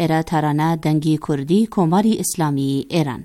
ئێرە تارانە دەنگی کوردی کۆماری ئیسلامی ئێران.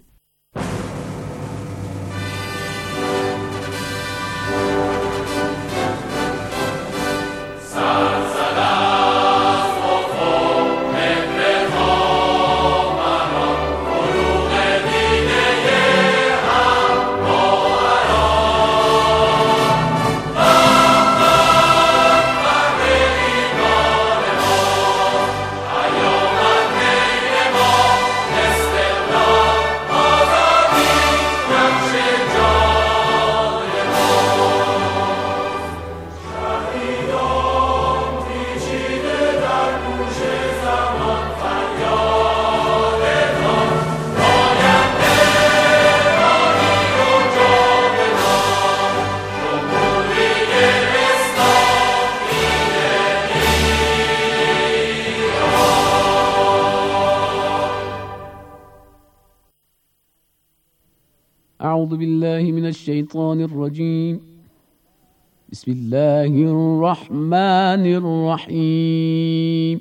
أعوذ بالله من الشيطان الرجيم. بسم الله الرحمن الرحيم.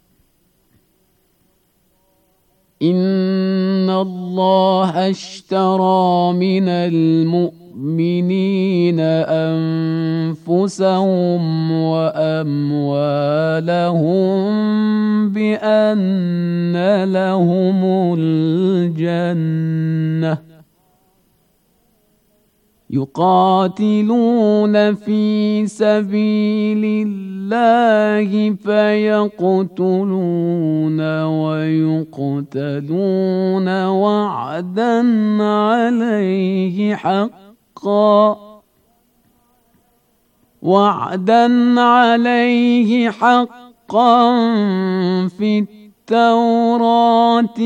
إن الله اشترى من المؤمنين أنفسهم وأموالهم بأن لهم الجنة يقاتلون في سبيل الله فيقتلون ويقتلون وعدا عليه حقا في التوراة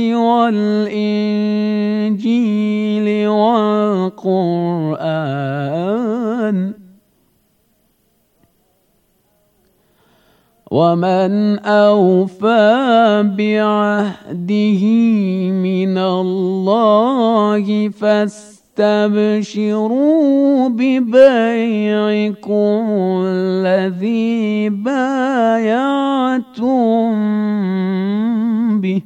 والإنجيل والقرآن ومن أوفى بعهده من الله فاستبشروا ببيعكم الذي بايعتم به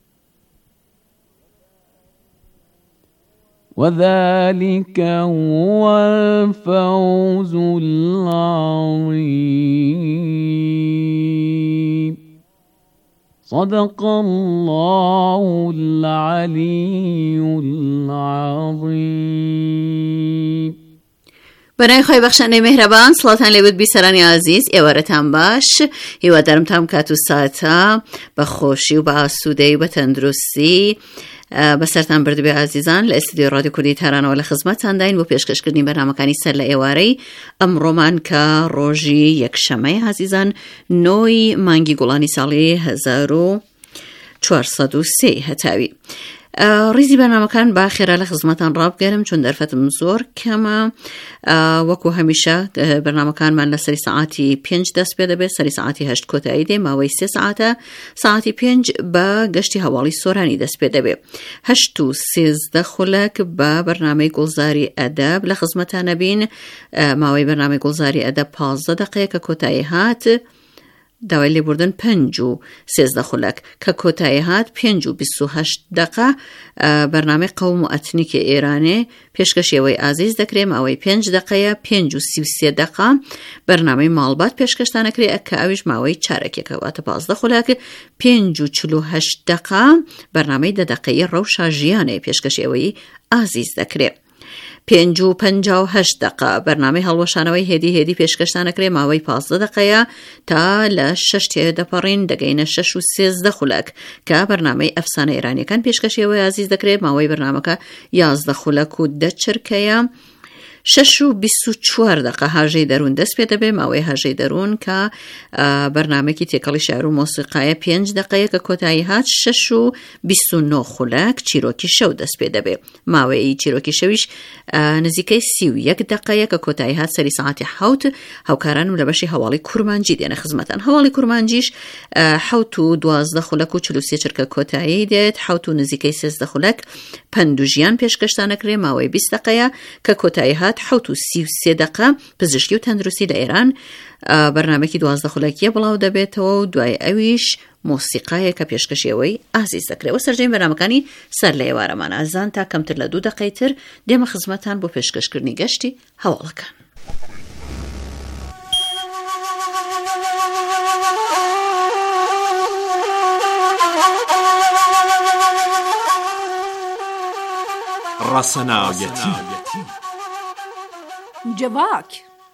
وذلك هو الفوز العظيم. صدق الله العلي العظيم. بەناوی خۆی بەخشندەی مهرەبان، سڵاتان لێبێت بیسەرانی عزیز، ئێوارەتان باش. هیوادارم تام کات و ساتە بە خۆشی و بە ئاسوودەی و بە تەندروستی بەسەرتان بردبێ عزیزان. لە ئێستودیۆ ڕادیۆ کوردی تارانەوە لە خزمەتتان بۆ پێشکەشکردنی بەرنامەکانی سەر لە ئێوارەی ئەمڕۆمان کە ڕۆژی یەکشەمەی عزیزان 9 مانگی گوڵانی ساڵی 1403 هەتاوی. ڕیزی بەرنامەکان باخێرا لە خزمەتان ڕابگەرم چون دەرفەتم زۆر کەمە. وەکو هەمیشە بەرنامەکانمان لە سەری سەعاتی 5 دەست پێ دەبێت، سەری سەعاتی 8 کۆتایی دێ، ماوەی 3 سەعاتە. سەعاتی 5 بە گەشتی هەواڵی سۆرانی دەست پێ دەبێت. 8 و 13 خولەک بە بەرنامەی گوڵزاری ئەدەب لە خزمەتانە بین. ماوەی بەرنامەی گوڵزاری ئەدەب 15 دقەیە کە کۆتایی هات. داوای لێبوردن 5 و 13 خولەک کە کۆتایی هات 5 و 28 دقە. بەرنامەی قەوم و ئەتنیکی ئێرانێ پێشکەشیەوەی ئازیز دەکرێت، ماوەی 5 دقەیە. 5 و 33 دقە بەرنامەی ماڵبات پێشکەشتانەکرێت کە ئەویش ماوەی چارەکێکە واتە 15 خولەک. 5 و 48 دقە بەرنامەی 10 دقەیە ڕەوشە ژیانێ پێشکەشیەوەی ئازیز دەکرێت. 5 و 58 دقە بەرنامەی هەڵوەشانەوەی هێدی پێشکەشتانەکرێت، ماوەی 15 دقەیە تا لە 6 تێ دەپەڕین دەگەینە 6 و 13 خولەک کە بەرنامەی ئەفسانە ئێرانیەکان پێشکەشیەوەی ئازیز دەکرێت، ماوەی بەرنامەکە 11 خولەک و 10 چرکەیە. 6 و 24 دقە هاژەی دەروون دەست پێ دەبێت، ماوەی هاژەی دەروون کە بەرنامەی تێکەڵی شعر و مۆسیقایە 5 دقەیە کە کۆتایی هات. 6 و 29 خولەک چیرۆکی شەو دەست پێ دەبێت، ماوەی چیرۆکی شەویش نزیکەی 31 دقەیە کە کۆتایی هات سەری ساعتی 7. هاوکارانم لە بەشی هەواڵی کورمانجی دێنە خزمەتان. هەواڵی کورمانجیش 7 و 12 خولەک و 43 چرکە کۆتایی دێت. 7 و نزیکەی 13 خولەک پند و ژیان پێشکەشتانەکرێت، ماوەی 20 دقەیە کە کۆتایی هات داهات 7:33 پزیشکی و تەندروستی لە ئێران بەرنامەیەکی 12 خولەکیە بڵاو دەبێتەوە و دوای ئەویش مۆسیقایە کە پێشکەشیەوەی ئازیز دەکرێت. سەررجەی بەرنامەکانی سەر لە ئێوارەمان ئازان تا کەمتر لە 2 دقەی تر دێمە خزمەتان بۆ پێشکەشکردنی گەشتی هەواڵەکان. ڕەسەناویەتی جواک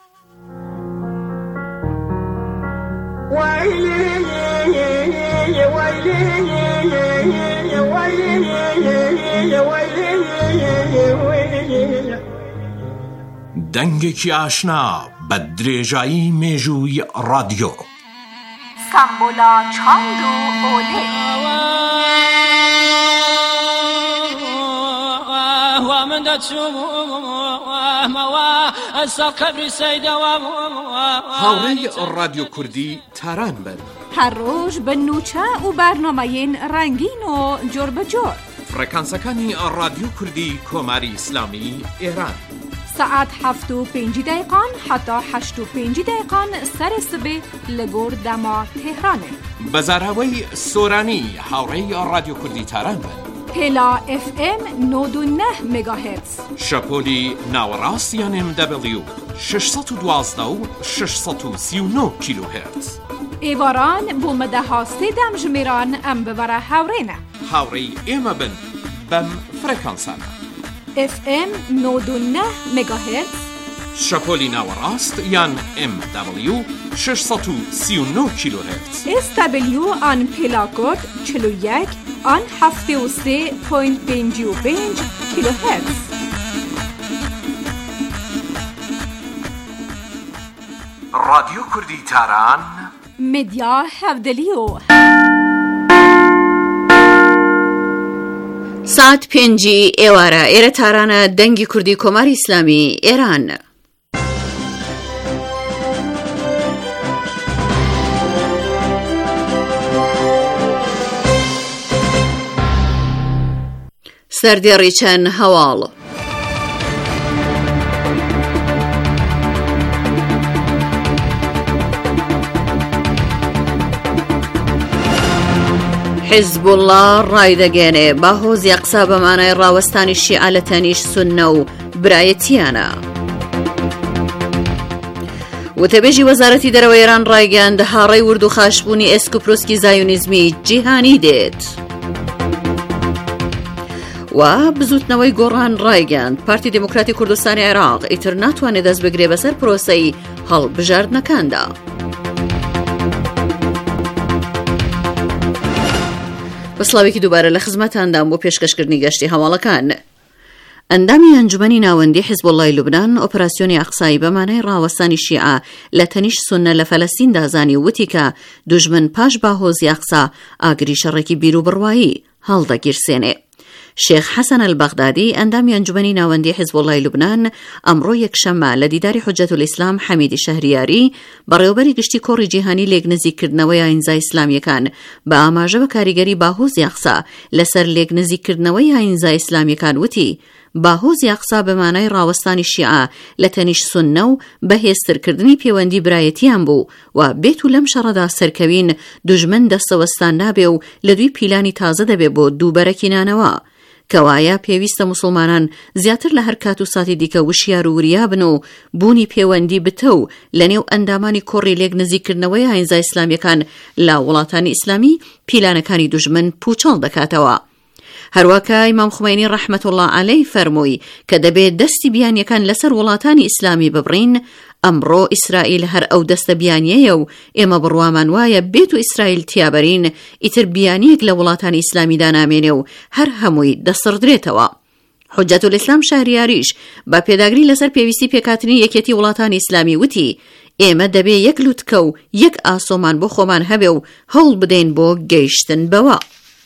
دەنگێکی ئاشنا بە درێژایی مێژووی ڕادیۆ سامبۆلا چاند و ئۆلێ هاوڕێی ڕادیۆ کوردی تاران بن هەر ڕۆژ بە نوچە و بەرنامەیەن ڕەنگین و جۆر بەجۆر فڕێکانسەکانی ڕادیۆ کوردی کۆماری ئیسلامی ئێران سعات 7:05 حتا 8:05 سەر سبێ لە گۆر دەما تێهرانێ بەزاراوەی سۆرانی هاوڕێی ڕادیۆ کوردی تاران بن هێلا FM 99 مگاهرتز شەپۆلی ناوەڕاست یان MW 612 و 639 کیلوهرتز ئێواران بۆ مەدەها سێدەم ژمێران ئەم ببەرە هاوڕێنە هاوڕێی ئێمە بن بەم فرەکانسانە FM 99 مگاهرتز شەپۆلی ناوەڕاست یان MW 639 کیلوهرتز SW آن پێلاکۆد 41 آن 73.55 کیلوهرتز ڕادیۆ کوردی تاران مدیا هەودەلیۆ سات 5 ئێوارە ئێرە تارانە دەنگی کوردی کۆماری ئیسلامی ئێران. سەردێڕی چەند هەواڵ حیزب الله ڕایدەگەێنێ باهۆزی ئەقسا بەمانای ڕاوەستانی شیعە لە تەنیش سوننە و برایەتیانە. وتەبێژی وەزارەتی دەرەوەی ئێران ڕایگەاند هاڕەی ورد و خاشبوونی ئێسک و پرۆسکی زایونیزمی جیهانی دێت. و بزوتنەوەی گۆڕان ڕایگەاند پارتی دموکراتی کوردستانی عێراق ئیتر ناتوانێت دەست بگرێ بەسەر پرۆسەی هەڵبژاردنەکاندا. بەسڵاوێکی دووبارە لە خزمەتاندام بۆ پێشکەشکردنی گەشتی هەواڵەکان. ئەندامی ئەنجومەنی ناوەندی حیزب اللهی لوبنان ئۆپراسیۆنی ئەقسایی بەمانای ڕاوەستانی شیعە لە تەنیش سوننە لە فەلەستین دازانی وتی کە دوژمن پاش باهۆزی ئەقسا ئاگری شەڕێکی بیر و بڕوایی هەڵدەگیرسێنێ. شێخ حەسەن البەغدادی ئەندامی ئەنجومەنی ناوەندی حیزب اللهی لوبنان ئەمڕۆ یەکشەممە لە دیداری حوجەت الئیسلام حەمیدی شەهریاری بەڕێوەبەری گشتی کۆڕی جیهانی لێکنزیکردنەوەی ئاینزای ئیسلامیەکان بە ئاماژە بە کاریگەری باهۆزی ئەقسا لەسەر لێکنزیکردنەوەی ئاینزای ئیسلامیەکان وتی باهۆزی ئەقسا بەمانای ڕاوەستانی شیعە لە تەنیش سوننە و بەهێزترکردنی پەیوەندی برایەتیان بوو و بێت و لەم شەڕەدا سەرکەوین دوژمن دەستەوەستان نابێ و لە دوی پیلانی تازە دەبێ بۆ دووبەرەکینانەوە کەوایە پێویستە مسلمانان زیاتر لە هەر کات و ساتی دیکە وشیار و وریا بن و بوونی پەیوەندی بتە و لە نێو ئەندامانی کۆڕی لێک نزیکردنەوەی ئاینزای ئیسلامیەکان لە وڵاتانی ئیسلامی پیلانەکانی دوژمن پوچەڵ دەکاتەوە. هەروەکە ئیمام خومینی ڕەحمەت الله عەلەیه فەرمووی کە دەبێت دەستی بیانیەکان لەسەر وڵاتانی ئیسلامی ببڕین. ئەمڕۆ ئیسرائیل هەر ئەو دەستە بیانیەیە و ئێمە بڕوامان وایە بێت و ئیسرائیل تیابەرین ئیتر بیانیەک لە وڵاتانی ئیسلامی دانامێنێ و هەر هەمووی دەسڕدرێتەوە. حوجەت الئیسلام شەهریاریش بە پێداگری لەسەر پێویستی پێکاتنی یەکێتی وڵاتانی ئیسلامی وتی ئێمە دەبێ یەک لوتکە و یەک ئاسۆمان بۆ خۆمان هەبێ و هەوڵ بدەین بۆ گەیشتن بەوە.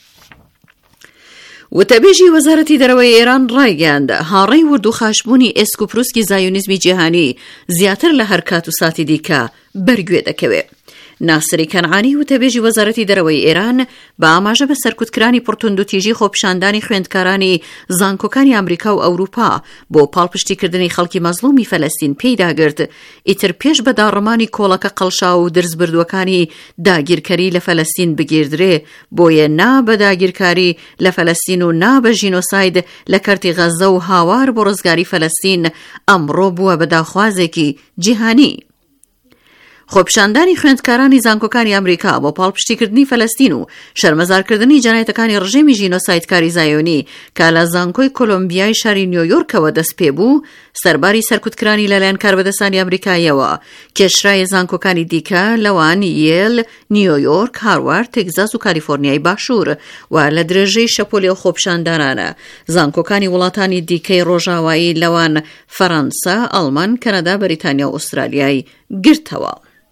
وتەبێژی وەزارەتی دەرەوەی ئێران ڕایگەاند هاڕەی ورد و خاشبوونی ئێسک و پرۆسکی زایونیزمی جیهانی زیاتر لە هەر کات و ساتی دیکە بەرگوێ دەکەوێت. ناسری کەنعانی وتەبێژی وەزارەتی دەرەوەی ئێران بە ئاماژە بە سەرکوتکرانی پڕتوندوتیژی خۆپیشاندانی خوێندکارانی زانکۆکانی ئەمریکا و ئەوروپا بۆ پاڵپشتیکردنی خەڵکی مەزلومی فەلەستین پێیداگرت ئیتر پێش بە داڕەمانی کۆڵەکە قەڵشا و درزبردووەکانی داگیرکەری لە فەلەستین بگیردرێ بۆیە نا بە داگیرکاری لە فەلەستین و نا بە ژینۆساید لە کەرتی غەزە و هاوار بۆ ڕزگاری فەلەستین ئەمڕۆ بووە بە داخوازێکی جیهانی. خۆپیشاندانی خوێندکارانی زانکۆکانی ئەمریکا بۆ پاڵپشتیکردنی فەلەستین و شەرمەزارکردنی جەنایەتەکانی ڕژێمی ژینۆسایدکاری زایۆنی کە لە زانکۆی کۆلۆمبیای شاری نیویۆرکەوە دەست پێ بوو سەرباری سەرکوتکرانی لەلایەن کاربەدەستانی ئەمریکایەوە کێشرای زانکۆکانی دیکە لەوان یێل، نیویۆرک، هاروارد، تێگزاس و کالیفۆرنیای باشوور و لە درێژەی شەپۆلی و خۆپیشاندانانە زانکۆکانی وڵاتانی دیکەی ڕۆژاوایی لەوان فەڕەنسا، ئەڵمان، کەنەدا، بەریتانیا و ئوسترالیای گرتەوە.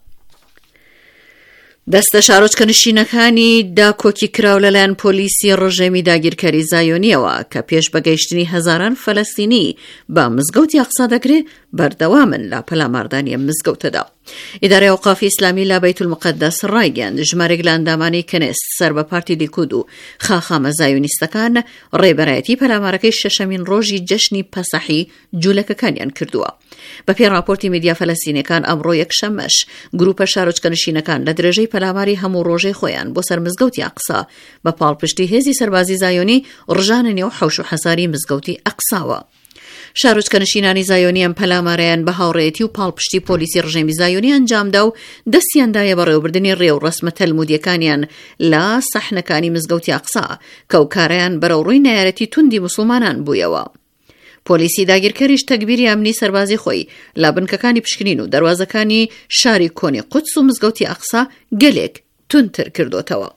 دەستە شارۆچکەنشینەکانی داکۆکی کراو لەلایەن پۆلیسی ڕژێمی داگیرکەری زایۆنیەوە کە پێش بەگەیشتنی هەزاران فەلەستینی بە مزگەوتی ئەقسا دەگرێت بەردەوامن لە پەلاماردانی مزگەوتەدا. ئیدارەی ئەوقافی ئیسلامی لە بەیت المقدس ڕایگەیاند ژمارەیەک لە ئەندامانی کەنێست سەر بە پارتی لیکود و خاخامە زایۆنیستەکان ڕێبەرایەتی پەلامارەکەی شەشەمین ڕۆژی جەشنی پەسەحی جوولەکەکانیان کردووە. بەپێی راپۆرتی میدیا فەلەستینیەکان ئەمڕۆ یەکشەممەش گروپە شارۆچکەنشینەکان لە درێژەی پەلاماری هەموو ڕۆژەی خۆیان بۆ سەر مزگەوتی ئەقسا بە پاڵپشتی هێزی سەربازی زایۆنی ڕژانە نێو حەوش و حەساری مزگەوتی ئەقساوە. شارۆچکەنشینانی زایۆنی ئەم پەلامارەیان بە هاوڕێیەتی و پاڵپشتی پۆلیسی ڕژێمی زایۆنی ئەنجامدا و دەستیاندایە بە ڕێوەبردنی ڕێو ڕەسمە تەلمودیەکانیان لە سەحنەکانی مزگەوتی ئەقسا کە کارەیان بەرەو ڕووی نایەتی توندی موسڵمانان بوویەوە. پۆلیسی داگیرکەریش تەکبیری ئەمنی سەربازی خۆی لا بنکەکانی پشکنین و دەواازەکانی شاری کۆنی قودس و مزگەوتی ئەقسا گەلێک تونتر کردوتەوە.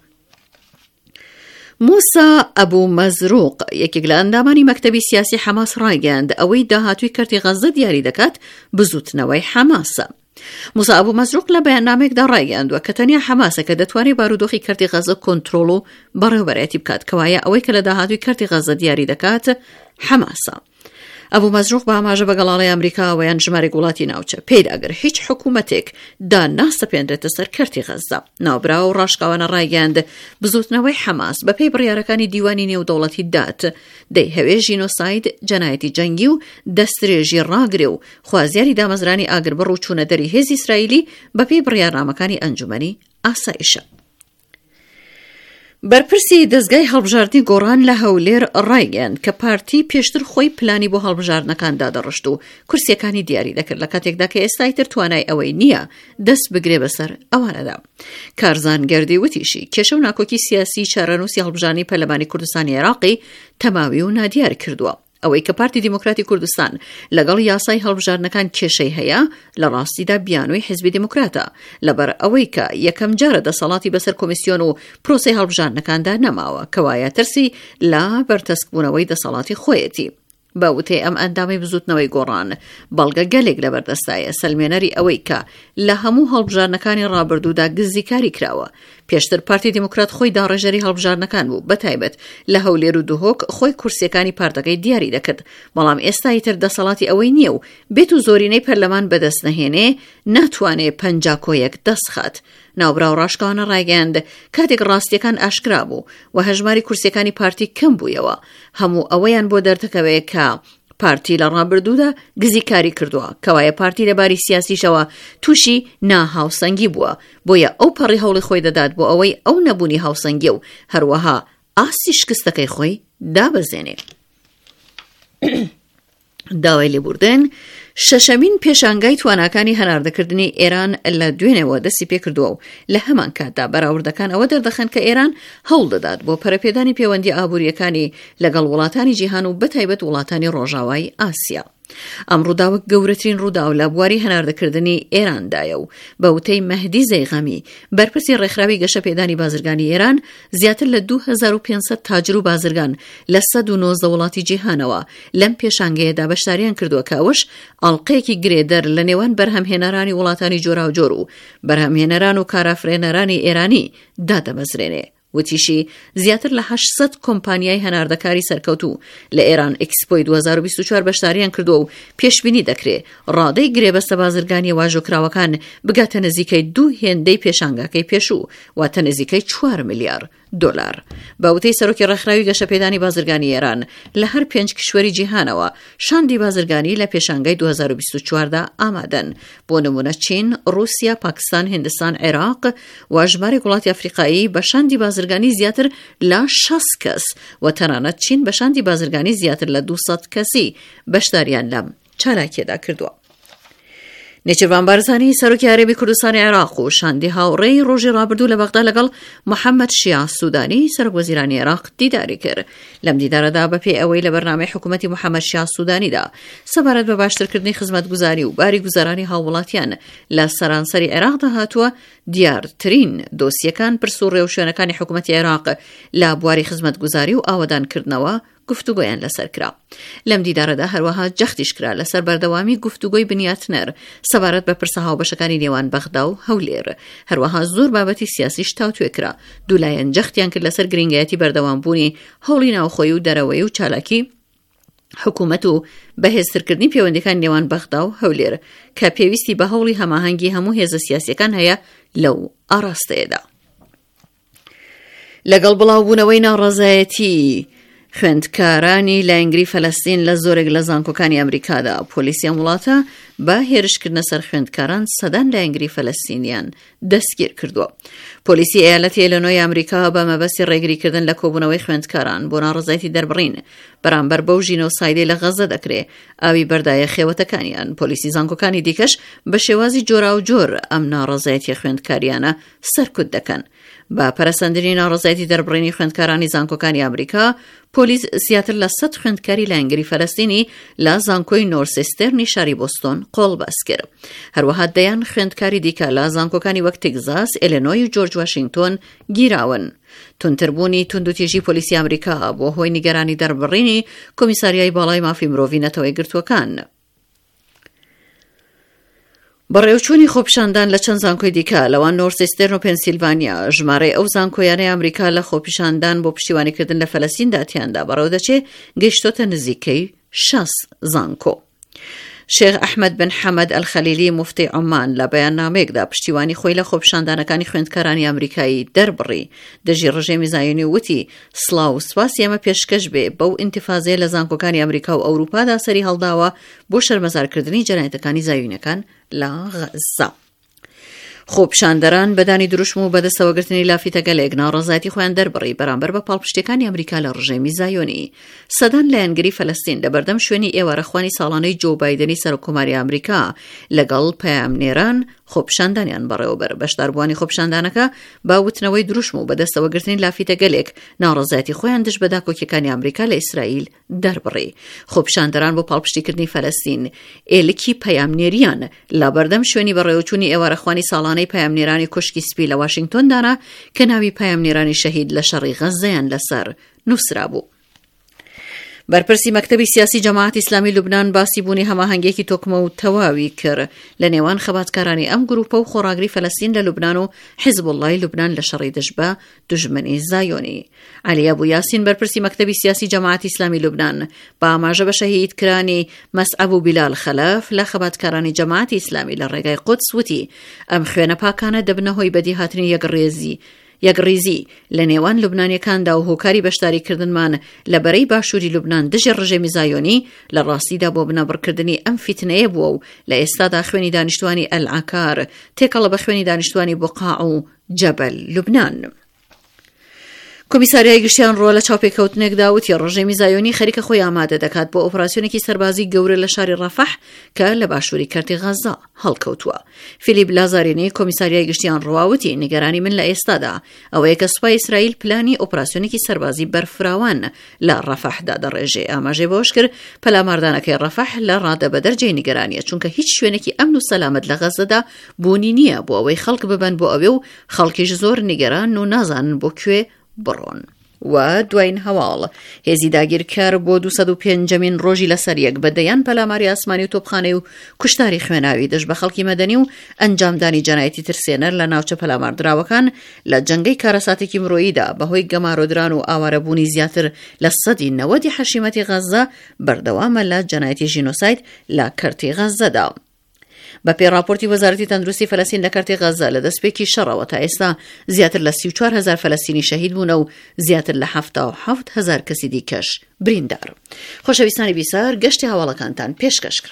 موسا ئەبوو مەزروق یەکێک لە ئەندامانی مەکتەبی سیاسی حەماس ڕایگەیاند ئەوەی داهاتووی کەرتی غەزە دیاری دەکات بزوتنەوەی حەماسە. موسا ئەبوو مەزروق لە بەیاننامێکدا ڕایگەیاندووە کە تەنیا حەماسە کە دەتوانێت بارودۆخی کەرتی غەزە کۆنتڕۆڵ و بەڕێوەبەرەتی بکات کەوایە ئەوەی کە لە داهاتووی کەرتی غەزە دیاری دەکات حەماسە. ئەبوو مەزروق بە ئاماژە بە گەڵاڵی ئەمریکاوەیان ژمارەی وڵاتی ناوچە پێداگەر هیچ حکوومەتێک داناستەپێنرێتە سەر کەرتی غەزە. ناوبرا و ڕاشکاوانە ڕایگەاند بزوتنەوەی حەماس بەپێی بڕیارەکانی دیوانی نێودەوڵەتی دات دەی هەوێ ژینۆساید جەنایەتی جەنگی و دەستدرێژی ڕاگرێ و خوازیاری دامەزرانی ئاگربڕ و چوونەدەری هێزی ئیسرائیلی بەپێی بڕیارنامەکانی ئەنجومەنی ئاسایشە. بەرپرسی دەستگای هەڵبژاردننی گۆڕان لە هەولێر ڕایگەیاند کە پارتی پێشتر خۆی پلانی بۆ هەڵبژاردنەکان دادەڕشت و کورسیەکانی دیاری دەکرد لە کاتێکدا کە ئێستا تر توانای ئەوەی نییە دەست بگرێ بەسەر ئەوانەدا. کارزانگەردی وتیشی کێشە و ناکۆکی سیاسی چارەنووسی هەڵبژاردننی پەرلەمانی کوردستانی عێراقی تەماوی و نادیار کردووە. ئەوەی کە پارتی دیموکراتی کوردستان لەگەڵ یاسای هەڵبژاردنەکان کێشەی هەیە لە ڕاستیدا بیانووی حیزبی دیموکراتە لەبەر ئەوەی کە یەکەم جارە دەسەڵاتی بەسەر کۆمیسیۆن و پرۆسەی هەڵبژاردنەکاندا نەماوە کەوایە ترسی لە بەرتەسکبوونەوەی دەسەڵاتی خۆیەتی. بە وتەی ئەم ئەندامی بزوتنەوەی گۆڕان بەڵگە گەلێک لەبەردەستایە سەلمێنەری ئەوەی کە لە هەموو هەڵبژاردنەکانی ڕابردوودا گزیکاری کراوە. پێشتر پارتی دیموکرات خۆی داڕێژەری هەڵبژاردنەکان بوو بەتایبەت لە هەولێر و دوهۆک خۆی کورسیەکانی پارتەکەی دیاری دەکرد بەڵام ئێستا تر دەسەڵاتی ئەوەی نییە و بێت و زۆرینەی پەرلەمان بەدەست نەهێنێ ناتوانێ پەنجاکۆیەک دەستخات. ناوبرا و ڕاشکاوانە ڕایگەیاند کاتێک ڕاستیەکان ئاشکرا بوو و هەژماری کورسیەکانی پارتی کەم بوویەوە هەموو ئەوەیان بۆ دەردەکەوێت کە پارتی لە ڕابردوودا گزیکاری کردووە کەوایە پارتی لەباری سیاسیشەوە تووشی ناهاوسەنگی بووە بۆیە ئەو پەڕی هەوڵی خۆی دەدات بۆ ئەوەی ئەو نەبوونی هاوسەنگی و هەروەها ئاستی شکستەکەی خۆی دابەزێنێ. داوای لێبوردن شەشەمین پێشانگای تواناکانی هەناردەکردنی ئێران لە دوێنێەوە دەستی پێکردووە و لە هەمان کاتدا بەراوردەکان ئەوە دەردەخەن کە ئێران هەوڵ دەدات بۆ پەرەپێدانی پەیوەندی ئابوووریەکانی لەگەڵ وڵاتانی جیهان و بەتایبەت وڵاتانی ڕۆژاوای ئاسیا. ئەم ڕووداوە گەورەترین ڕووداو لە بواری هەناردەکردنی ئێراندایە و بە وتەی مەهدی زەیغەمی بەرپرسی ڕێکخراوی گەشەپێدانی بازرگانی ئێران زیاتر لە 2500 تاجر و بازرگان لە 119 وڵاتی جیهانەوە لەم پێشانگەیەدا بەشداریان کردووە کە ئەوش ئەڵقەیەکی گرێدەر لە نێوان بەرهەمهێنەرانی وڵاتانی جۆراوجۆر و بەرهەمهێنەران و کارافرێنەرانی ئێرانی دادەمەزرێنێ. وتیشی زیاتر لە 800 کۆمپانیای هەناردەکاری سەرکەوتوو لە ئێران ئەکسپۆی 2024 بەشداریان کردو و پێشبینی دەکرێت ڕادەی گرێبەستە بازرگانی واژۆکراوەکان بگاتە نزیکەی 2 هێندەی پێشانگاکەی پێشوو واتە نزیکەی 4 میلیارد دلار. باوتەی سەرۆکی ڕێکخراوی گەشەپێدانی بازرگانی ئێران لە هەر 5 کشوەری جیهانەوە شاندی بازرگانی لە پێشانگای 2024دا ئامادەن. بۆ نمونە چین، رووسیا، پاکستان، هندستان، عێراق و ژمارەی وڵاتی ئەفریقایی بە شاندی بازرگانی زیاتر لە 60 کەس و تەنانەت چین بە شاندی بازرگانی زیاتر لە 200 کەسی بەشداریان لەم چالاکیەدا کردووە. نێچیروان بارزانی سەرۆکی عەربی کوردستانی عێراق و شاندی هاوڕێی ڕۆژی ڕابردوو لە بەغدا لەگەڵ محەممەد شیع سوودانی سەرۆک وەزیرانی عێراق دیداری کرد. لەم دیدارەدا بەپێی ئەوەی لە بەرنامەی حکوومەتی محەممەد شیع سوودانیدا سەبارەت بە باشترکردنی خزمەتگوزاری و باری گوزارانی هاوڵاتیان لە سەرانسەری عێراقدا هاتووە، دیارترین دۆسیەکان پرس و ڕێوشوێنەکانی حکوومەتی عێراق لە بواری خزمەتگوزاری و ئاوادانکردنەوە گفتوگۆیان لەسەر کرا. لەم دیدارەدا هەروەها جەختیش کرا لەسەر بەردەوامی گفتوگۆی بنیاتنەر سەبارەت بە پرسە هاوبەشەکانی نێوان بەغدا و هەولێر. هەروەها زۆر بابەتی سیاسیش تاوتوێ کرا. دوولایەن جەختیان کرد لەسەر گرنگایەتی بەردەوامبوونی هەوڵی ناوخۆیی و دەرەوەی و چالاکی حکوومەت و بەهێزترکردنی پەیوەندیەکان نێوان بەغدا و هەولێر کە پێویستی بە هەوڵی هەماهەنگی هەموو هێزە سیاسیەکان هەیە لەو ئاراستەیەدا. لەگەڵ بڵاوبوونەوەی ناڕەزایەتی خوێندکارانی لایەنگری فەلەستین لە زۆرێک لە زانکۆکانی ئەمریکادا پۆلیسیان وڵاتە بە هێرشکردنە سەر خوێندکاران سەدان لایەنگری فەلەستینیان دەستگیر کردووە. پۆلیسی ئەیالەتی ئیلینۆی ئەمریکا بە مەبەستی ڕێگریکردن لە کۆبوونەوەی خوێندکاران بۆ ناڕەزایەتی دەربڕین بەرامبەر بەو ژینۆسایدەی لە غەزە دەکرێت ئاوی بەردایە خێوەتەکانیان. پۆلیسی زانکۆکانی دیکەش بە شێوازی جۆرا و جۆر ئەم ناڕەزایەتی خوێندکاریانە سەرکوت دەکەن. بە پەرەسەندنی ناڕەزایەتی دەربڕینی خوێندکارانی زانکۆکانی ئەمریکا، پۆلیس زیاتر لە 100 خوێندکاری لایەنگری فەلەستینی لە زانکۆی نۆرسێستێرنی شاری بۆستۆن قۆڵبەس کرد. هەروەها دەیان خوێندکاری دیکە لە زانکۆکانی وەک تێگزاس، ئیلینۆی و جۆرج واشنگتۆن گیراون. تونتربوونی توندوتێژی پۆلیسی ئەمریکا بۆ هۆی نیگەرانی دەربڕینی کۆمیساریای باڵای مافی مرۆڤی نەتەوەی گرتووەکان. بەڕێوچوونی خۆپیشاندان لە چەند زانکۆی دیکە لەوان نۆرسێستێرن و پێنسیلڤانیا ژمارەی ئەو زانکۆیانەی ئەمریکا لە خۆپیشاندان بۆ پشتیوانیکردن لە فەلەستیندا تیاندا بەڕێوە دەچێت گەیشتۆتە نزیکەی 60 زانکۆ. شێخ ئەحمەد بن حەمەد ئەلخەلیلی موفتی عومان لە بەیاننامەیەکدا پشتیوانی خۆی لە خۆپیشاندانەکانی خوێندکارانی ئەمریکایی دەربڕی. دژی ڕژێمی زایۆنی وتی سڵاو و سوپاسی ئێمە پێشکەش بێ بەو ئینتیفازەیە لە زانکۆکانی ئەمریکا و ئەوروپادا سەری هەڵداوە بۆ شەرمەزارکردنی جەنایەتەکانی زایۆنیەکان لە غەزە. خۆپیشاندەران بەدانی دروشم و بەدەستەوەگرتنی لافتەگەلێک ناڕەزایەتی خۆیان دەربڕی بەرامبەر بە پاڵپشتەکانی ئەمریکا لە ڕژێمی زایۆنی. سەدان لایەنگری فەلەستین لە بەردەم شوێنی ئێوارەخوانی ساڵانەی جۆ بایدنی سەرۆکۆماری ئەمریکا لەگەڵ پەیامنێران خۆپیشاندانیان بەڕێوەبەر. بەشداربووانی خۆپیشاندانەکە باوتنەوەی دروشم و بەدەستەوەگرتنی لافتەگەلێک ناڕەزایەتی خۆیان دژ بە داکۆکیەکانی ئەمریکا لە ئیسرائیل دەربڕی. خۆپیشاندەران بۆ پاڵپشتیکردنی فەلەستین ئێلکی پەیامنێریان لە بەردەم شوێنی بەڕێوەچوونی ئێوارەخوانی ساڵانەی پەیامنێرانی کوشکی سپی لە واشنگتۆندانا کە ناوی پەیامنێرانی شەهید لە شەڕی غەزەیان لەسەر نووسرا بوو. بەرپرسی مەکتەبی سیاسی جەماعەتی ئیسلامی لوبنان باسی بوونی هەماهەنگێکی تۆکمە و تەواوی کرد لە نێوان خەباتکارانی ئەم گروپە و خۆڕاگری فەلەستین لە لوبنان و حیزب اللهی لوبنان لە شەڕی دژ بە دوژمنی زایۆنی. عەلی ئەبو یاسین بەرپرسی مەکتەبی سیاسی جەماعەتی ئیسلامی لوبنان بە ئاماژە بە شەهیدکرانی مەسعەب و بیلال خەلەف لە خەباتکارانی جەماعەتی ئیسلامی لە ڕێگای قودس وتی ئەم خوێنە پاکانە دەبنە هۆی بەدیهاتنی یەکڕێزی لە نێوان لوبنانیەکاندا و هۆکاری بەشداریکردنمان لە بەرەی باشووری لوبنان دژی ڕژێمی زایۆنی لە ڕاستیدا بۆ بنەبڕکردنی ئەم فیتنەیە بووە و لە ئێستادا خوێنی دانیشتوانی ئەلعاکار تێکەڵە بە خوێنی دانیشتوانی بوقاع و جەبەل لوبنان. کۆمیساریای گشتیان ڕۆ لە چاوپێکەوتنێکدا وتی ڕژێمی زایۆنی خەریکە خۆی ئامادە دەکات بۆ ئۆپراسیۆنێکی سەربازی گەورە لە شاری ڕەفەح کە لە باشووری کەرتی غەزا هەڵکەوتووە. فیلیپ لازارینی کۆمیساریای گشتیان ڕواوتی نیگەرانی من لە ئێستادا ئەوەیە کە سوپای ئیسرائیل پلانی ئۆپراسیۆنێکی سەربازی بەرفراوان لە ڕەفەحدا دەڕێژێ. ئاماژەی بۆش کرد پەلاماردانەکەی ڕەفەح لە ڕادە بەدەرجەی نیگەرانیە چونکە هیچ شوێنێکی ئەمن و سەلامەت لە غەزەدا بوونی نییە بۆ ئەوەی خەڵک ببەن بۆ ئەوێ و خەڵکیش زۆر نیگەران و نازانن بۆ کوێ بڕۆن. و دوین هەواڵ هێزی داگیرکار بۆ 205مین ڕۆژی لەسەر یەک بەدەیان پەلاماری ئاسمانی و تۆپخانەی و کوشتاری خوێناوی دەست بە خەڵکی مەدەنی و ئەنجامدانی جەنایەتی ترسێنەر لە ناوچە پەلاماردراوەکان لە جەنگەی کارەساتێکی مرۆییدا بەهۆی گەمارۆدران و ئاوارەبوونی زیاتر لە 90 حەشیمەتی غەزە بەردەوامە لە جەنایەتی ژینۆساید لە کەرتی غەزەدا. بە پێی راپۆرتی وەزارەتی تەندروستی فەلەستین لە کەرتی غەزە لە دەستپێکی شەڕەوە تا ئێستا زیاتر لە 34,000 فەلەستینی شەهید بوون و زیاتر لە 77,000 کەسی دیکەش بریندار. خۆشەویستانی بیسار، گەشتی هەواڵەکانتان پێشکەشکرا.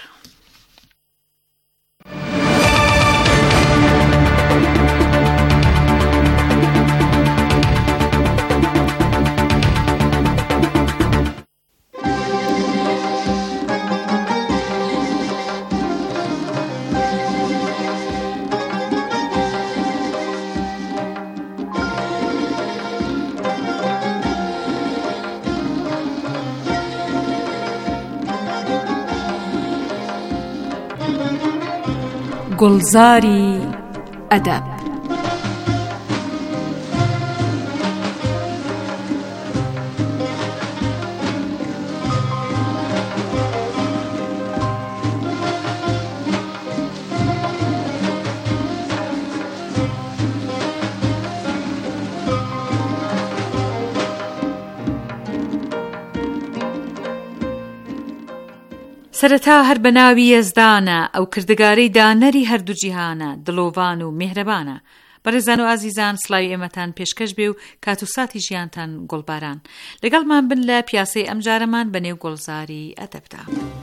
گلزاری ئەدەب. سەرەتا هەر بە ناوی یەزدانە، ئەو کردگارەی دانەری هەردوو جیهانە، دڵۆڤان و میهرەبانە. بەڕێزان و ئازیزان، سڵاوی ئێمەتان پێشکەش بێ و کات و ساتی ژیانتان گوڵباران. لەگەڵمان بن لە پیاسەی ئەمجارەمان بەنێو گوڵزاری ئەدەبدا.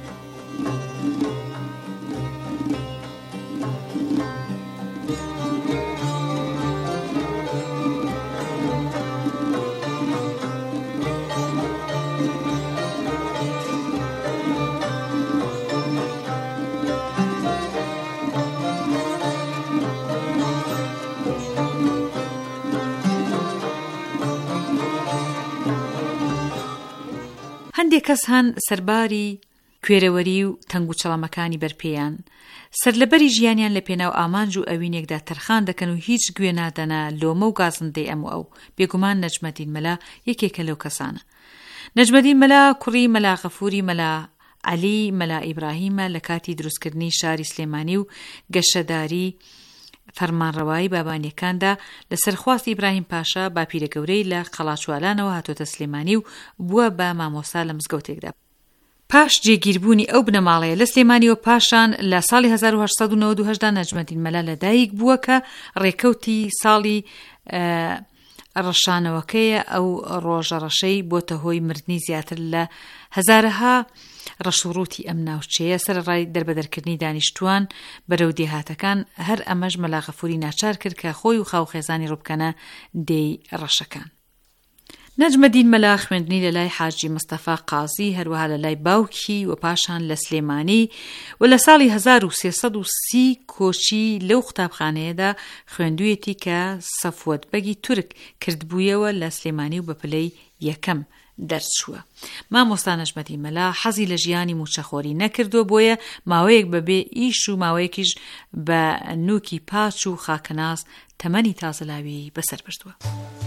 هەندێک کەس هەن سەرباری کوێرەوەری و تەنگ و چەڵەمەکانی بەرپێیان، سەرلەبەری ژیانیان لە پێناو ئامانج و ئەوینێکدا تەرخان دەکەن و هیچ گوێ نادەنە لۆمە و گازندەی ئەم و ئەو. بێگومان نەجمەدین مەلا یەکێکە لەو کەسانە. نەجمەدین مەلا کوڕی مەلا غەفوری مەلا عەلی مەلا ئیبراهیمە لە کاتی دروستکردنی شاری سلێمانی و گەشەداری فەرمانڕەوایی بابانیەکاندا لەسەر خواستی ئیبراهیم پاشا باپیرە گەورەی لە قەڵاچوالانەوە هاتۆتە سلێمانی و بووە بە مامۆستا لە مزگەوتێکدا. پاش جێگیربوونی ئەو بنەماڵەیە لە سلێمانیەوە پاشان لە ساڵی 1898 نەجمەدین مەلا لەدایک بووە کە ڕێکەوتی ساڵی ڕەشانەوەکەیە. ئەو ڕۆژە ڕەشەی بۆتە هۆی مردنی زیاتر لە هەزارەها ڕەشوڕوتی ئەم ناوچەیە سەرڕای دەربەدەرکردنی دانیشتوان بەرەو دێهاتەکان. هەر ئەمەش مەلا غەفوری ناچار کرد کە خۆی و خاوخێزانی ڕووبکەنە دێی ڕەشەکان. نەجمەدین مەلا خوێندنی لە لای حاجی مستەفا قازی، هەروەها لە لای باوکی و پاشان لە سلێمانی و لە ساڵی 1330 کۆچی لەو قوتابخانەیەدا خوێندوویەتی کە سەفوەت بەگی تورک کردبوویەوە لە سلێمانی و بە پلەی یەکەم دەرچووە. مامۆستا نەجمەدین مەلا حەزی لە ژیانی موچەخۆری نەکردو، بۆیە ماوەیەک بەبێ ئیش و ماوەیەکیش بە نووکی پاچ و خاکەناس تەمەنی تازەلاوی بەسەر بردووە.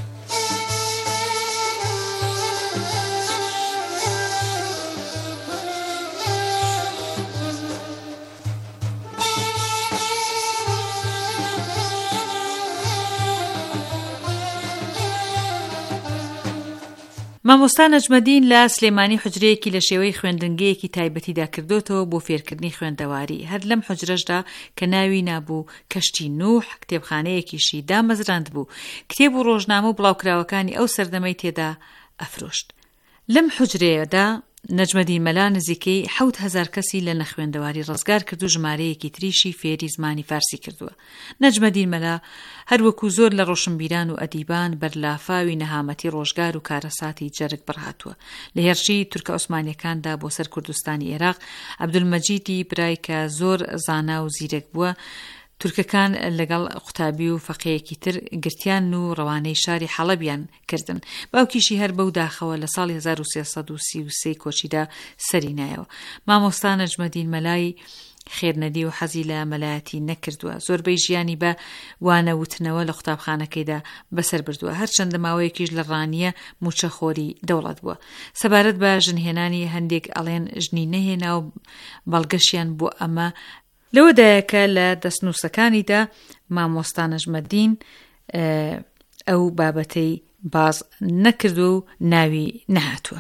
مامۆستا نەجمەدین لە سلێمانی حوجرەیەکی لە شێوەی خوێندنگەیەکی تایبەتیدا کردوتەوە بۆ فێرکردنی خوێندەواری. هەر لەم حوجرەشدا کە ناوی نابوو کەشتی نوح، کتێبخانەیەکیشی دامەزراند بوو. کتێب و ڕۆژنامە و بڵاوکراوەکانی ئەو سەردەمەی تێدا ئەفرۆشت. لەم حوجرەیەدا نەجمەدین مەلا نزیکەی 7,000 کەسی لە نەخوێندەواری ڕزگار کرد و ژمارەیەکی تریشی فێری زمانی فارسی کردووە. نەجمەدین مەلا هەروەکو زۆر لە ڕۆشنبیران و ئەدیبان بەرلافاوی نەهامەتی ڕۆژگار و کارەساتی جەرگ بڕهاتووە. لە هێرشی تورکە عوسمانیەکاندا بۆ سەر کوردستانی عێراق عەبدولمەجیدی برای کە زۆر زانا و زیرەک بووە، تورکەکان لەگەڵ قوتابی و فەقێیەکی تر گرتیان و ڕەوانەی شاری حەڵەبیان کردن. باوکیشی هەر بەو داخەوە لە ساڵی 1333 کۆچیدا سەری نایەوە. مامۆستا نەجمەدین مەلای خێرنەدی و حەزی لە مەلایەتی نەکردووە. زۆربەی ژیانی بە وانەوتنەوە لە قوتابخانەکەیدا بەسەر بردووە. هەرچەندە ماوەیەکیش لە ڕانیە موچەخۆری دەوڵەت بووە. سەبارەت بە ژنهێنانی هەندێک ئەڵێن ژنی نەهێنا و بەڵگەشیان بۆ ئەمە لەوەدایەکە لە دەستنووسەکانیدا مامۆستا نەجمەدین ئەو بابەتەی باز نەکردو و ناوی نەهاتووە.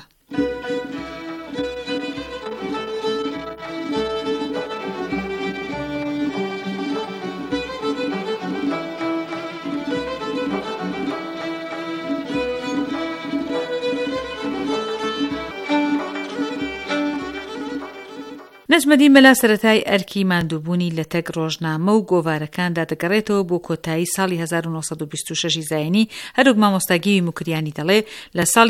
نەجمەدین مەلا سەرەتای ئەرکی ماندووبوونی لە تەک ڕۆژنامە و گۆڤارەکاندا دەگەڕێتەوە بۆ کۆتایی ساڵی 1926 زاینی. هەروک مامۆستاگیری موکریانی دەڵێ لە ساڵی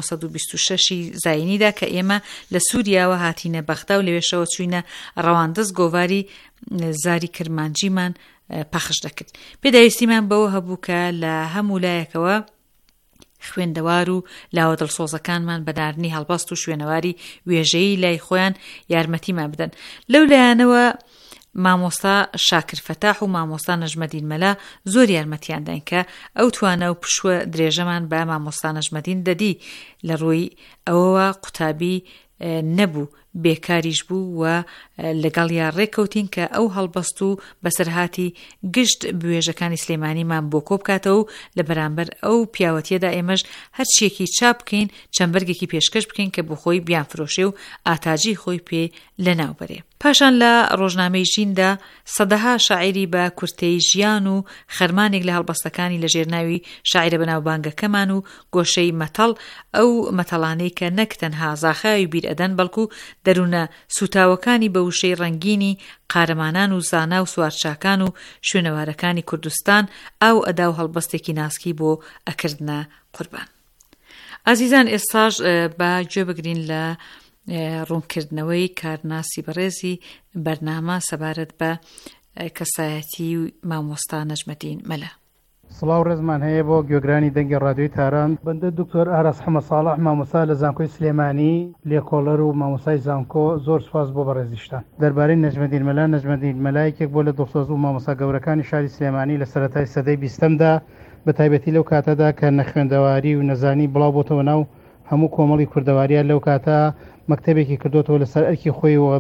1926 زاینیدا کە ئێمە لە سووریاوە هاتینە بەختە و لەوێشەوە چوینە ڕەواندز گۆڤاری زاری کرمانجیمان پەخش دەکرد. پێداویستیمان بەوە هەبوو کە لە هەموو لایەکەوە خوێندەوار و لاوە دڵسۆزەکانمان بەناردنی هەڵبەست و شوێنەواری وێژەیی لای خۆیان یارمەتیمان بدەن. لەو لایەنەوە مامۆستا شاکر فەتاح و مامۆستا نەجمەدین مەلا زۆر یارمەتیاندان کە ئەو توانە و پشوە درێژەمان بە مامۆستا نەجمەدین دەدی. لە ڕووی ئەوەوە قوتابی نەبوو، بێکاریش بوو و لەگەڵ یا ڕێککەوتین کە ئەو هەڵبەست و بەسەرهاتی گشت بوێژەکانی سلێمانیمان بۆ کۆ بکاتەوە و لە بەرامبەر ئەو پیاوەتیەدا ئێمەش هەرچیەکی چاپ بکەین، چەمبەرگێکی پێشکەش بکەین کە بۆ خۆی بیان فرۆشێ و ئاتاجی خۆی پێ لەناوبەرێ. پاشان لە ڕۆژنامەی ژیندا سەدەها شاعیری بە کورتەی ژیان و خەرمانێک لە هەڵبەستەکانی لە ژێرناوی شاعیرە بەناوبانگەکەمان و گۆشەی مەتەڵ، ئەو مەتەڵانەی کە نەک تەنها زاخاوی بیرئەدەن بەڵکو دەروونە سوتاوەکانی بە وشەی ڕەنگینی قارەمانان و زانا و سوارچاکان و شوێنەوارەکانی کوردستان ئاو ئەدا و هەڵبەستێکی ناسکی بۆ ئەکردنە قوربان. ئازیزان، ئێستاش بە گوێ بگرین لە ڕوونکردنەوەی کارناسی بەڕێزی بەرنامە سەبارەت بە کەسایەتی مامۆستا نەجمەدین مەلا. سڵاو ڕێزمان هەیە بۆ گوێگرانی دەنگی ڕادیۆی تاران. بەندە دکتۆر ئاراس حەمەد ساڵح مامۆستا لە زانکۆی سلێمانی لێکۆڵەر و مامۆستای زانکۆ، زۆر سوپاس بۆ بەڕێزیشتان. دەربارەی نەجمەدین مەلا، نەجمەدین مەلایەکێک بۆ لە دڵسۆز و مامۆستا گەورەکانی شاری سلێمانی لە سەرەتای سەدەی 20دا بە تایبەتی لەو کاتەدا کە نەخوێندەواری و نەزانی بڵاو بۆتەوە ناو هەموو کۆمەڵی کوردەواریە. لەو کاتە مەکتەبێکی کردوتەوە لەسەر ئەرکی خۆی و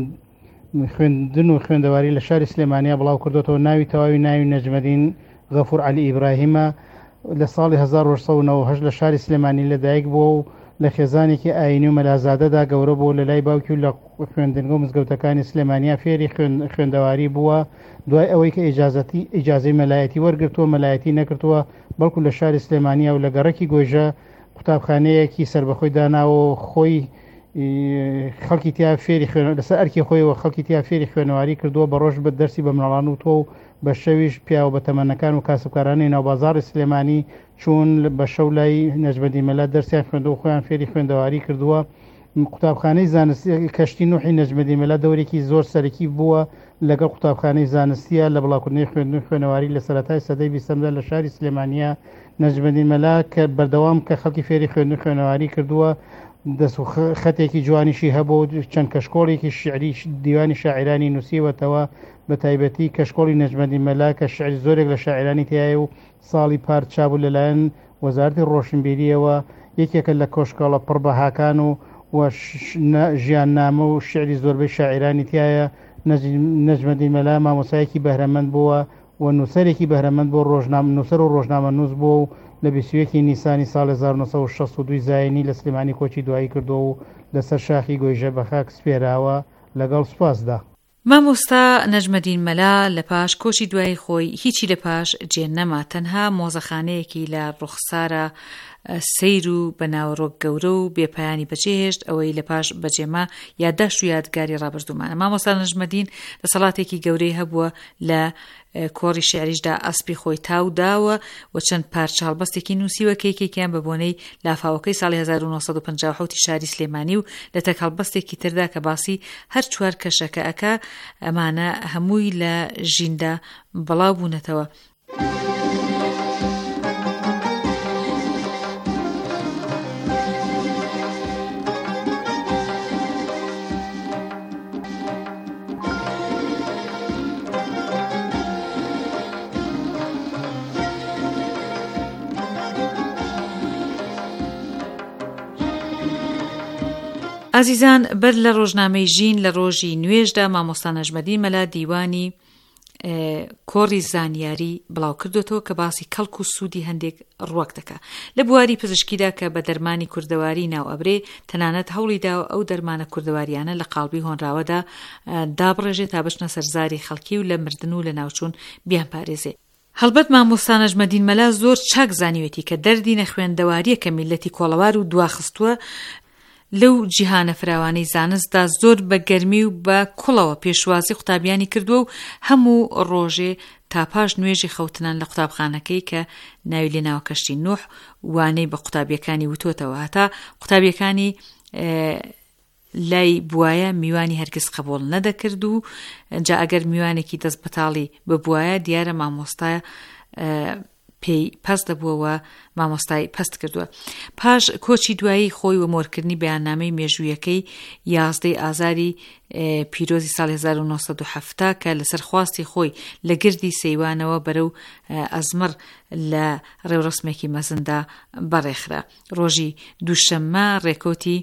خوێندن و خوێندەواری لە شاری سلێمانیا بڵاو کردوتەوە. ناوی تەواوی ناوی نەجمەدین غەفور عەلی ئیبراهیمە. لە ساڵی 1998 لە شاری سلێمانی لەدایک بووە و لە خێزانێکی ئاینی و مەلازادەدا گەورە بوو. لە لای باوکی و لە خوێندنگە و مزگەوتەکانی سلێمانیا فێری خوێندەواری بووە. دوای ئەوەی کە ئیجازەی مەلایەتی وەرگرتووە، مەلایەتی نەکردووە، بەڵکو لە شاری سلێمانیا و لە گەڕەکی گۆیژە قوتابخانەیەکی سربەخۆی داناوە خۆی خەڵکی تیا فێری لەسەر ئەرکی خۆیەوە خەڵکی تیا فێری خوێنەواری کردووە بە ڕۆژ بە دەرسی بە مناڵان و تۆ و بە شەویش پیاوە بە تەمەنەکان و کاسبکارانی ناوبازاڕی سلێمانی چوون بە شەو لای نەجمەدین مەلا دەرسیان خوێندەوە، خۆیان فێری خوێندەواری کردووە. قوتابخانەی زانستی کەشتی نوحی نەجمەدین مەلا دەورێکی زۆر سەرەکی بووە لەگەڵ قوتابخانەی زانستیە لە بڵاوکردنی خوێندن خوێنەواری لە سەرەتای سەدەی 20دا لە شاری سلێمانیا. نەجمەدین مەلا کە بەردەوام کە خەڵکی فێری خوێندن خوێنەواری کردووە، دەست و خەتێکی جوانیشی هەبوو، چەند کەشکۆڵێکی شعری دیوانی شاعرانی نووسیوەتەوە، بە تایبەتی کەشکۆڵی نەجمەدین مەلا کە شعری زۆرێک لە شاعرانی تایە و ساڵی پارت چابوو لەلایەن وەزارەتی ڕۆشنبیریەوە. یەکێکە لە کۆشکاڵە پڕ بەهاکان و ژیاننامە و شعری زۆربەی شاعرانی تایە. نەجمەدین مەلا مامۆسایەکی بەهرەمەند بووە و نووسەرێکی بەهرەمەند بۆ نووسەر و ڕۆژنامە نووس بووە و لە 21 نیسانی ساڵ 1962 زاینی لە سلێمانی کۆچی دوایی کردو و لەسەر شاخی گۆیژە بە خاک سپێراوە. لەگەڵ سوپاسدا. مامۆستا نەجمەدین مەلا لە پاش کۆچی دوای خۆی هیچی لە پاش جێن نەما، تەنها مۆزەخانەیەکی لە ڕوخسارە سەیر و بەناوڕۆک گەورە و بێپایانی بەجێهێشت. ئەوەی لە پاش بەجێما یادداشت و یادگاری ڕابردوومانە. مامۆستا نەجمەدین دەسەڵاتێکی گەورەی هەبووە لە کۆڕی شعریشدا ئەسپی خۆی تاو داوە و چەند پارچە هەڵبەستێکی نووسیوە کێکێکیان بە بۆنەی لافاوەکەی ساڵی 1957 شاری سلێمانی و لە تەک هەڵبەستێکی تردا کە باسی هەر چوار کەشەکە ئەکا. ئەمانە هەمووی لە ژیندا بەڵاو بوونەتەوە. ئازیزان بەر لە ڕۆژنامەی ژین لە ڕۆژی نوێژدا مامۆستا نەژمەدین مەلا دیوانی کۆڕی زانیاری بڵاو کردوێتەوە کە باسی کەڵک و سوودی هەندێک ڕوەک دەکا لە بواری پزیشکیدا کە بە دەرمانی کوردەواری ناو ئەبرێ تەنانەت هەوڵیدا ئەو دەرمانە کوردەواریانە لە قاڵبی هۆنراوەدا دابڕێژێت تا بچنە سەرزاری خەڵکی و لە مردن و لە ناوچوون بیان پارێزێ. هەڵبەت مامۆستا نەژمەدین مەلا زۆر چاک زانیوێتی کە دەردی نەخوێندەواریە کە میلەتی کۆڵەوار و دواخستووە لەو جیهانە فراوانەی زانستدا زۆر بە گەرمی و بە کوڵەوە پێشوازی قوتابیانی کردووە و هەموو ڕۆژێ تا پاش نوێژی خەوتنان لە قوتابخانەکەی کە ناوی لێناوە کەشتی نوح وانەی بە قوتابیەکانی وتۆتەوە هەتا قوتابیەکانی لای بوایە میوانی هەرگیز قبول نەدەکرد و جا ئەگەر میوانێکی دەست بەتاڵی ببوایە دیارە مامۆستایە پێی پەست دەبووەوە مامۆستای پەست کردووە. پاش کۆچی دوایی خۆی و مۆرکردنی بەیاننامەی مێژوویەکەی 11 ئازاری پیرۆزی ساڵی 1970 کە لەسەر خواستی خۆی لە گردی سەیوانەوە بەرەو ئەزمر لە ڕێوڕسمێکی مەزندا بەڕێخرا. ڕۆژی دووشەممە ڕێکۆتی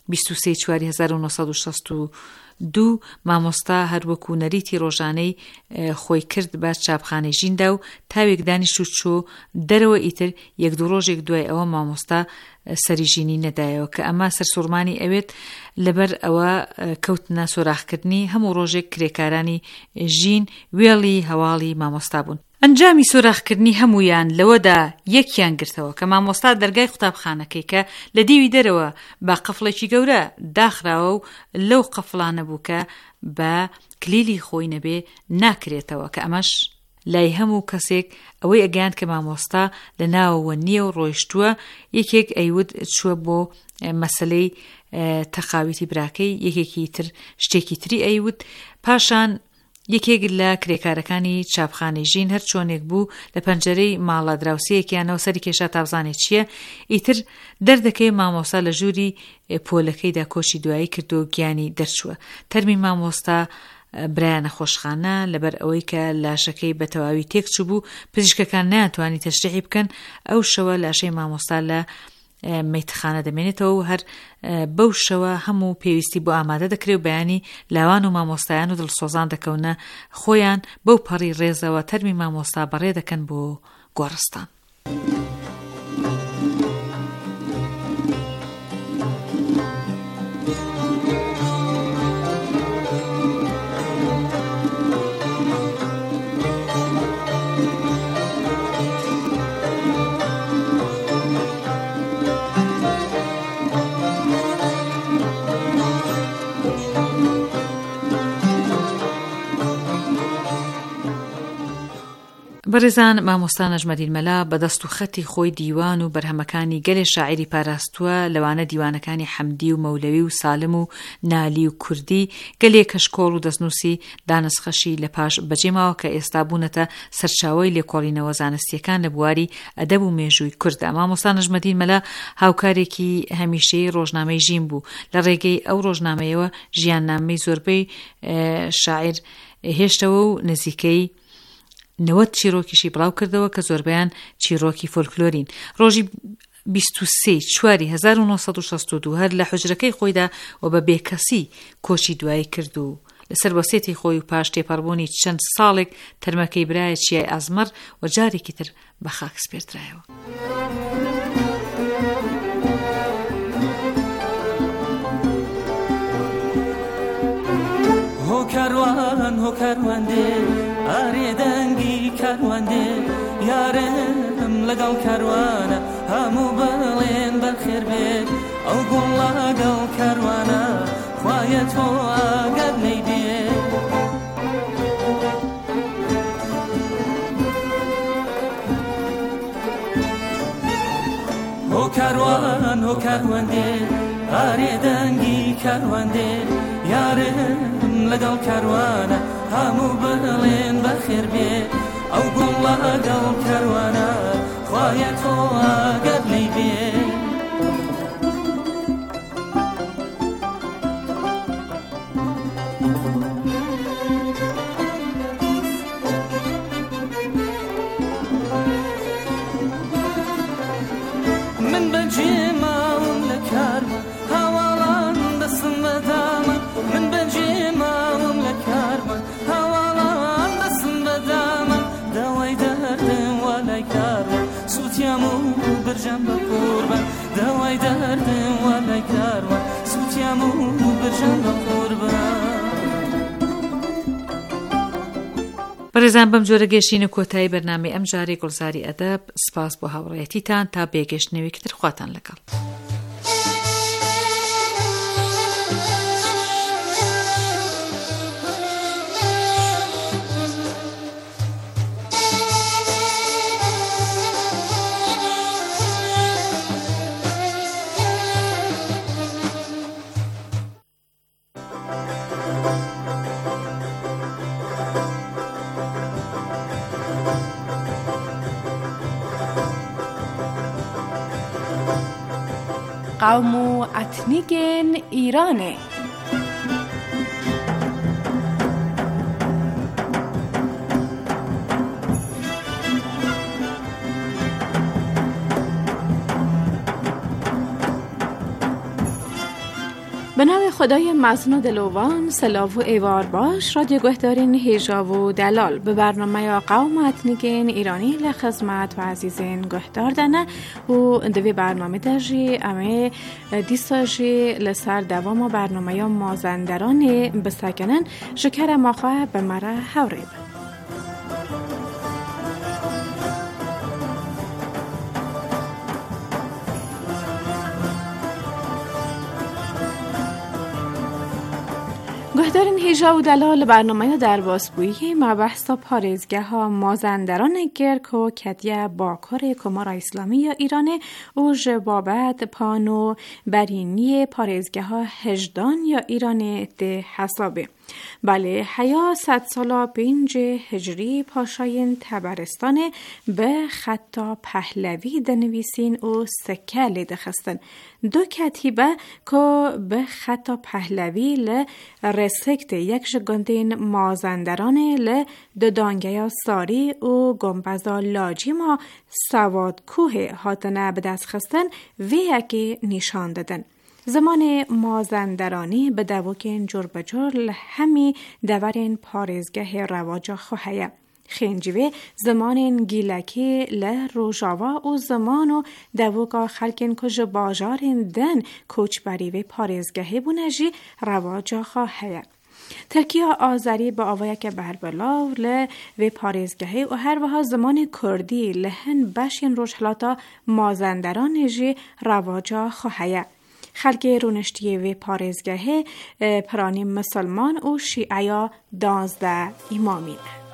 23/4/1962 مامۆستا هەروەکو نەریتی ڕۆژانەی خۆی کرد بە چاپخانەی ژیندا و تاوێک دانیشت و چۆ دەرەوە ئیتر 1-2 ڕۆژێک دوای ئەوە مامۆستا سەریژینی نەدایەوە کە ئەمە سەرسوڕمانی ئەوێت لەبەر ئەوە کەوتنە سۆراخکردنی هەموو ڕۆژێک کرێکارانی ژین وێڵی هەواڵی مامۆستا بوون. ئەنجامی سۆراخکردنی هەمویان لەوەدا یەکیان گرتەوە کە مامۆستا دەرگای قوتابخانەکەی کە لە دیوی دەرەوە بە قەفڵێکی گەورە داخراوە و لەو قەفڵانە بوو کە بە کلیلی خۆی نەبێ ناکرێتەوە کە ئەمەش لای هەموو کەسێک ئەوەی ئەگەیاند کە مامۆستا لە ناوەوە نییە و ڕۆیشتووە یەکێک ئەیود چووە بۆ مەسەلەی تەقاویتی براکەی یەکێکی تر شتێکی تری ئەیود پاشان یەکێک لە کرێکارەکانی چاپخانەی ژین هەر چۆنێک بوو لە پەنجەرەی ماڵە دراوسەیەکیانەوە سەری کێشا تابزانێت چییە ئیتر دەردەکەی مامۆستا لە ژووری پۆلەکەیدا کۆچی دوایی کرد و گیانی دەرچووە. تەرمی مامۆستا برایە نەخۆشخانە لەبەر ئەوەی کە لاشەکەی بە تەواوی تێکچوو بوو پزیشکەکان نەیانتوانی تەشریحی بکەن ئەو شەوە لاشەی مامۆستا لە مەیتخانە دەمێنێتەوە و هەر بەو شەوە هەموو پێویستی بۆ ئامادە دەکرێت و بەیانی لاوان و مامۆستایان و دڵسۆزان دەکەونە خۆیان بەو پەڕی ڕێزەوە تەرمی مامۆستا بەڕێ دەکەن بۆ گۆڕستان. بەڕێزان مامۆستا نەژمەدین مەلا بەدەست و خەتی خۆی دیوان و بەرهەمەکانی گەلێ شاعری پاراستووە لەوانە دیوانەکانی حەمدی و مەولەوی و سالم و نالی و کوردی گەلێ کەشکۆڵ و دەستنووسی دانسخەشی لە پاش بەجێماوە کە ئێستا بوونەتە سەرچاوەی لێکۆڵینەوە زانستیەکان لە بواری ئەدەب و مێژووی کوردە. مامۆستا نەژمەدین مەلا هاوکارێکی هەمیشەی ڕۆژنامەی ژین بوو لە ڕێگەی ئەو ڕۆژنامەیەوە ژیاننامەی زۆربەی شاعیر هێشتەوە و نزیکەی 90 چیرۆکیشی بڵاو کردەوە کە زۆربیان چیرۆکی فۆلکلۆرین. ڕۆژی 23/4/1962 هەر لە حوجرەکەی خۆیدا و بە بێکەسی کۆچی دوایی کرد و لەسەر وەسێتی خۆی و پاش تێپەڕبوونی چەند ساڵێک تەرمەکەی برایە چیای ئازمەر و جارێکی تر بە خاک سپێردرایەوە. هۆ کاروان دێ ئارێ دەنگی کاروان دێ یارم لەگەڵ کاروانە هەموو بەڵێن بەخێر بێت ئەو گوڵ لەگەڵ کاروانە خوایە تۆ ئاگەر نەیبێ هۆ کاروان دێ ئارێ دەنگی کاروان دێ یارم لەگەڵ کاروانە هەموو بەڵێن بەخێر بێ ئەو گوڵ لەگەڵ کاروانە خوایە تۆ ئاگەر نەیبێ من بەجێ ماوم لە کارمە هەواڵان دەست برجم با قربان دوای دردم و بکروان سوتیمو برجم با قربان. بەڕێزان بەم جۆرە گەشتین و کۆتایی بەرنامەی ئەم جارێ گوڵزاری ئەدەب سپاس بۆ هاوڕێیەتیتان تا بێگەشتنەوەی تر خواتان لەگەڵ. قوم و اتنیکن ایرانه. به نام خدای مزن و دلوان، سلاو و ایوار باش، رادیو گهدارین هیجا و دلال به برنامه یا قوم اتنیکین ایرانی لخدمت و عزیزین گهدار دنه و دوی برنامه داجی امه دیساجی لسر دوام برنامه یا مازندران بسکنن شکر ماخواه به مره هوریب. گهدارین هیجا و دلال برنامه در باسبویی مبحث پارێزگاه ها مازندران گرک و کدیه باکار کمار اسلامی یا ایرانه و جبابت پانو برینی پارێزگاه ها هجدان یا ایرانه ده حسابه. بله حیا 100 سالا 5 هجری پاشاین تبرستان به خطا پهلوی دنویسین و سکل دخستن. دو کتیبه که به خطا پهلوی ل رسکت یک جگندین مازندران ل دو دانگیا ساری و گمبزا لاجی ما سواد کوه هاتنه به دست خستن و یکی نشان دادن. زمان مازندرانی به دوکین جور بجور لهمی دورین پارێزگاه رواجا خوهیه. خنجوه زمان گیلکی له روژاوا و زمانو دوکا خلکن کج باجارین دن کوچبری و پارێزگاه بونجی رواجا خوهیه. ترکیه آذری با آوایه که بربلاو له و پارێزگاه و هر وها زمان کردی لهن بشین روشلاتا مازندران جی رواجا خوهیه. خلق رونشتی و پارێزگاه پرانی مسلمان و شیعه 12 امامین.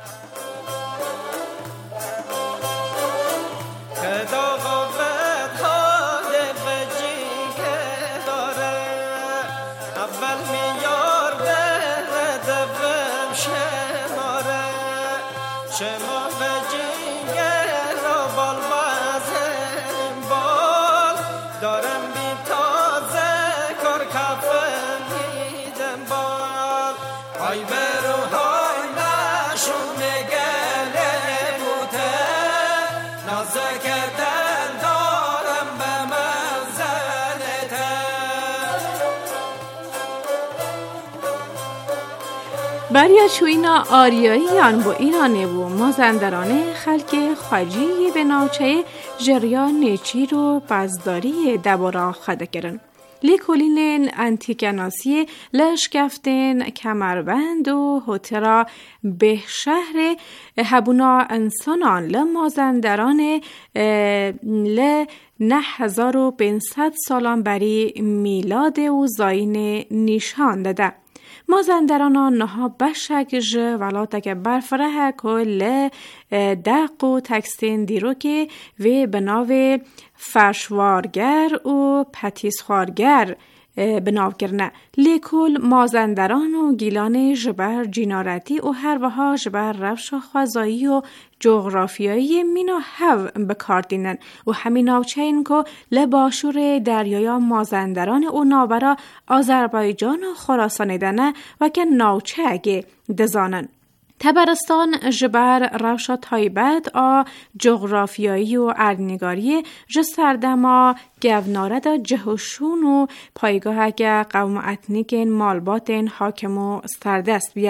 بریا چوینا آریایی آن با ایرانه و مازندرانه خلک خواجی به ناوچه جریان نیچی رو بزداری دبارا خده کرن. لیکولین انتیکناسی لشکفتن کمربند و هوترا به شهر هبونا انسانان لمازندران ل 9500 سالان بری میلاد و زاین نشان داده. مازندران نها بشک ولاته که برفره کل دق و تکستین دیروکی و بناو فرشوارگر و پتیسخوارگر بناو کرنه. لیکل مازندران و گیلان جبر جینارتی و هر وها جبر رفش و خوازایی و جغرافیایی مینو هف بکاردینن و همین ناوچه این که لباشور دریای مازندران و نابرا آذربایجان و خراسان دنه و که ناوچه اگه دزانن. تبرستان جبر روشا تایبت آ جغرافیایی و اردنگاری جسردما گوناره دا جهشون و پایگاه اگه قوم اتنیکن مالباتن حاکم و سردست بیه.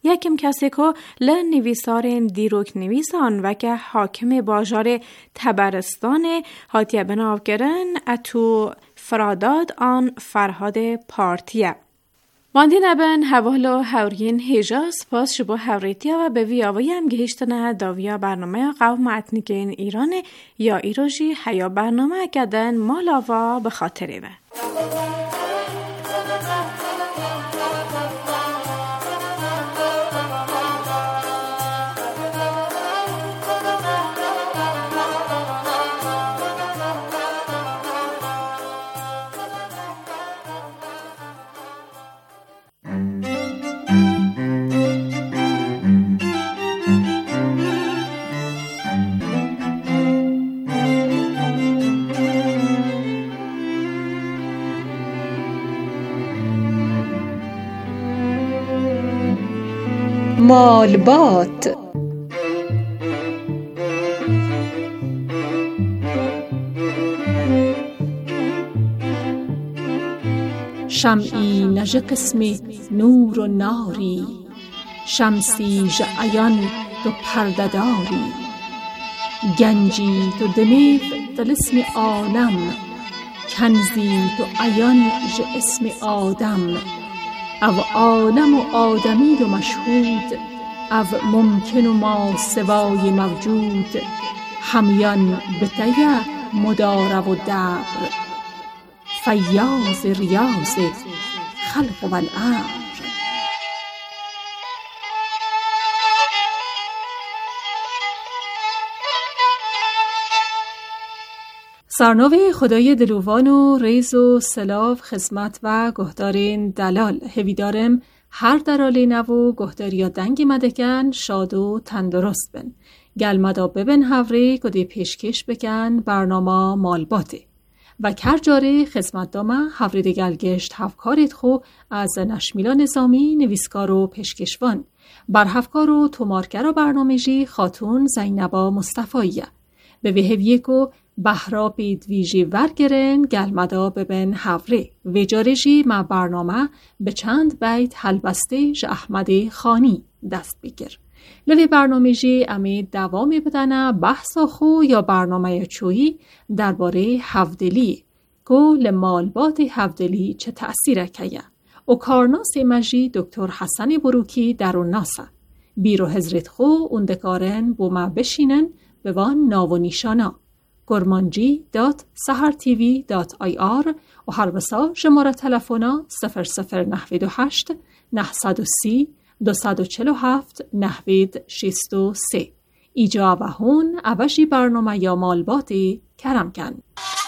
یکم کسی که لنویسار دیروک نویسان و که حاکم باجار تبرستان هاتیه بناو گرن اتو فراداد آن فرهاد پارتیه. واندی نبن حوالو هورین هیجاز پاس شبو هوریتیا و به ویاوی هم گهشتنه داویا برنامه قوم اتنیکین ایران یا ایروژی حیا برنامه کدن مالاوا به خاطره و. مالبات شمعی نژ قسم نور و ناری، شمسی ژعیان دو پرده‌داری، گنجی تو دنیو طلسم عالم، کنزی تو عیان ژ اسم آدم، او عالم و آدمی و مشهود، او ممکن و ما سوای موجود، همیان به تیه مداره و دبر، فیاض ریاض خلق و الامر. سرنو خدای دلوان و ریز و سلاف خدمت و گهدارین دلال هویدارم هر درالی نو گهداریا دنگ مدکن شاد و تندرست بن گلمدا ببن هوری کدی پیشکش بکن برنامه مالباته و کر جاره خدمت دامه هوری دگل گشت هفکارت خو از نشمیلا نظامی نویسکار و پیشکشوان بر هفکار و تومارگر و برنامه‌جی خاتون زینبا مصطفاییه به وهویه کو بهرا بید ویژی ورگرن گلمدا ببن هوری ویجارجی ما برنامه به چند بیت حلبسته ژ احمد خانی دست بگیر. لوی برنامه جی امی دوامی بدنه بحثا خو یا برنامه چویی درباره هفدلی کو لمالبات هفدلی چه تأثیر کیه و کارناس مجی دکتر حسن بروکی در اون ناسه بیرو حضرت خو اندکارن بوما بشینن به وان ناو و نیشانا gormanji.sahartv.ir و هر بسا شماره تلفونا 0098 930 247 90 63 ایجا و هون اوشی برنامه یا مالباتی کرم کن.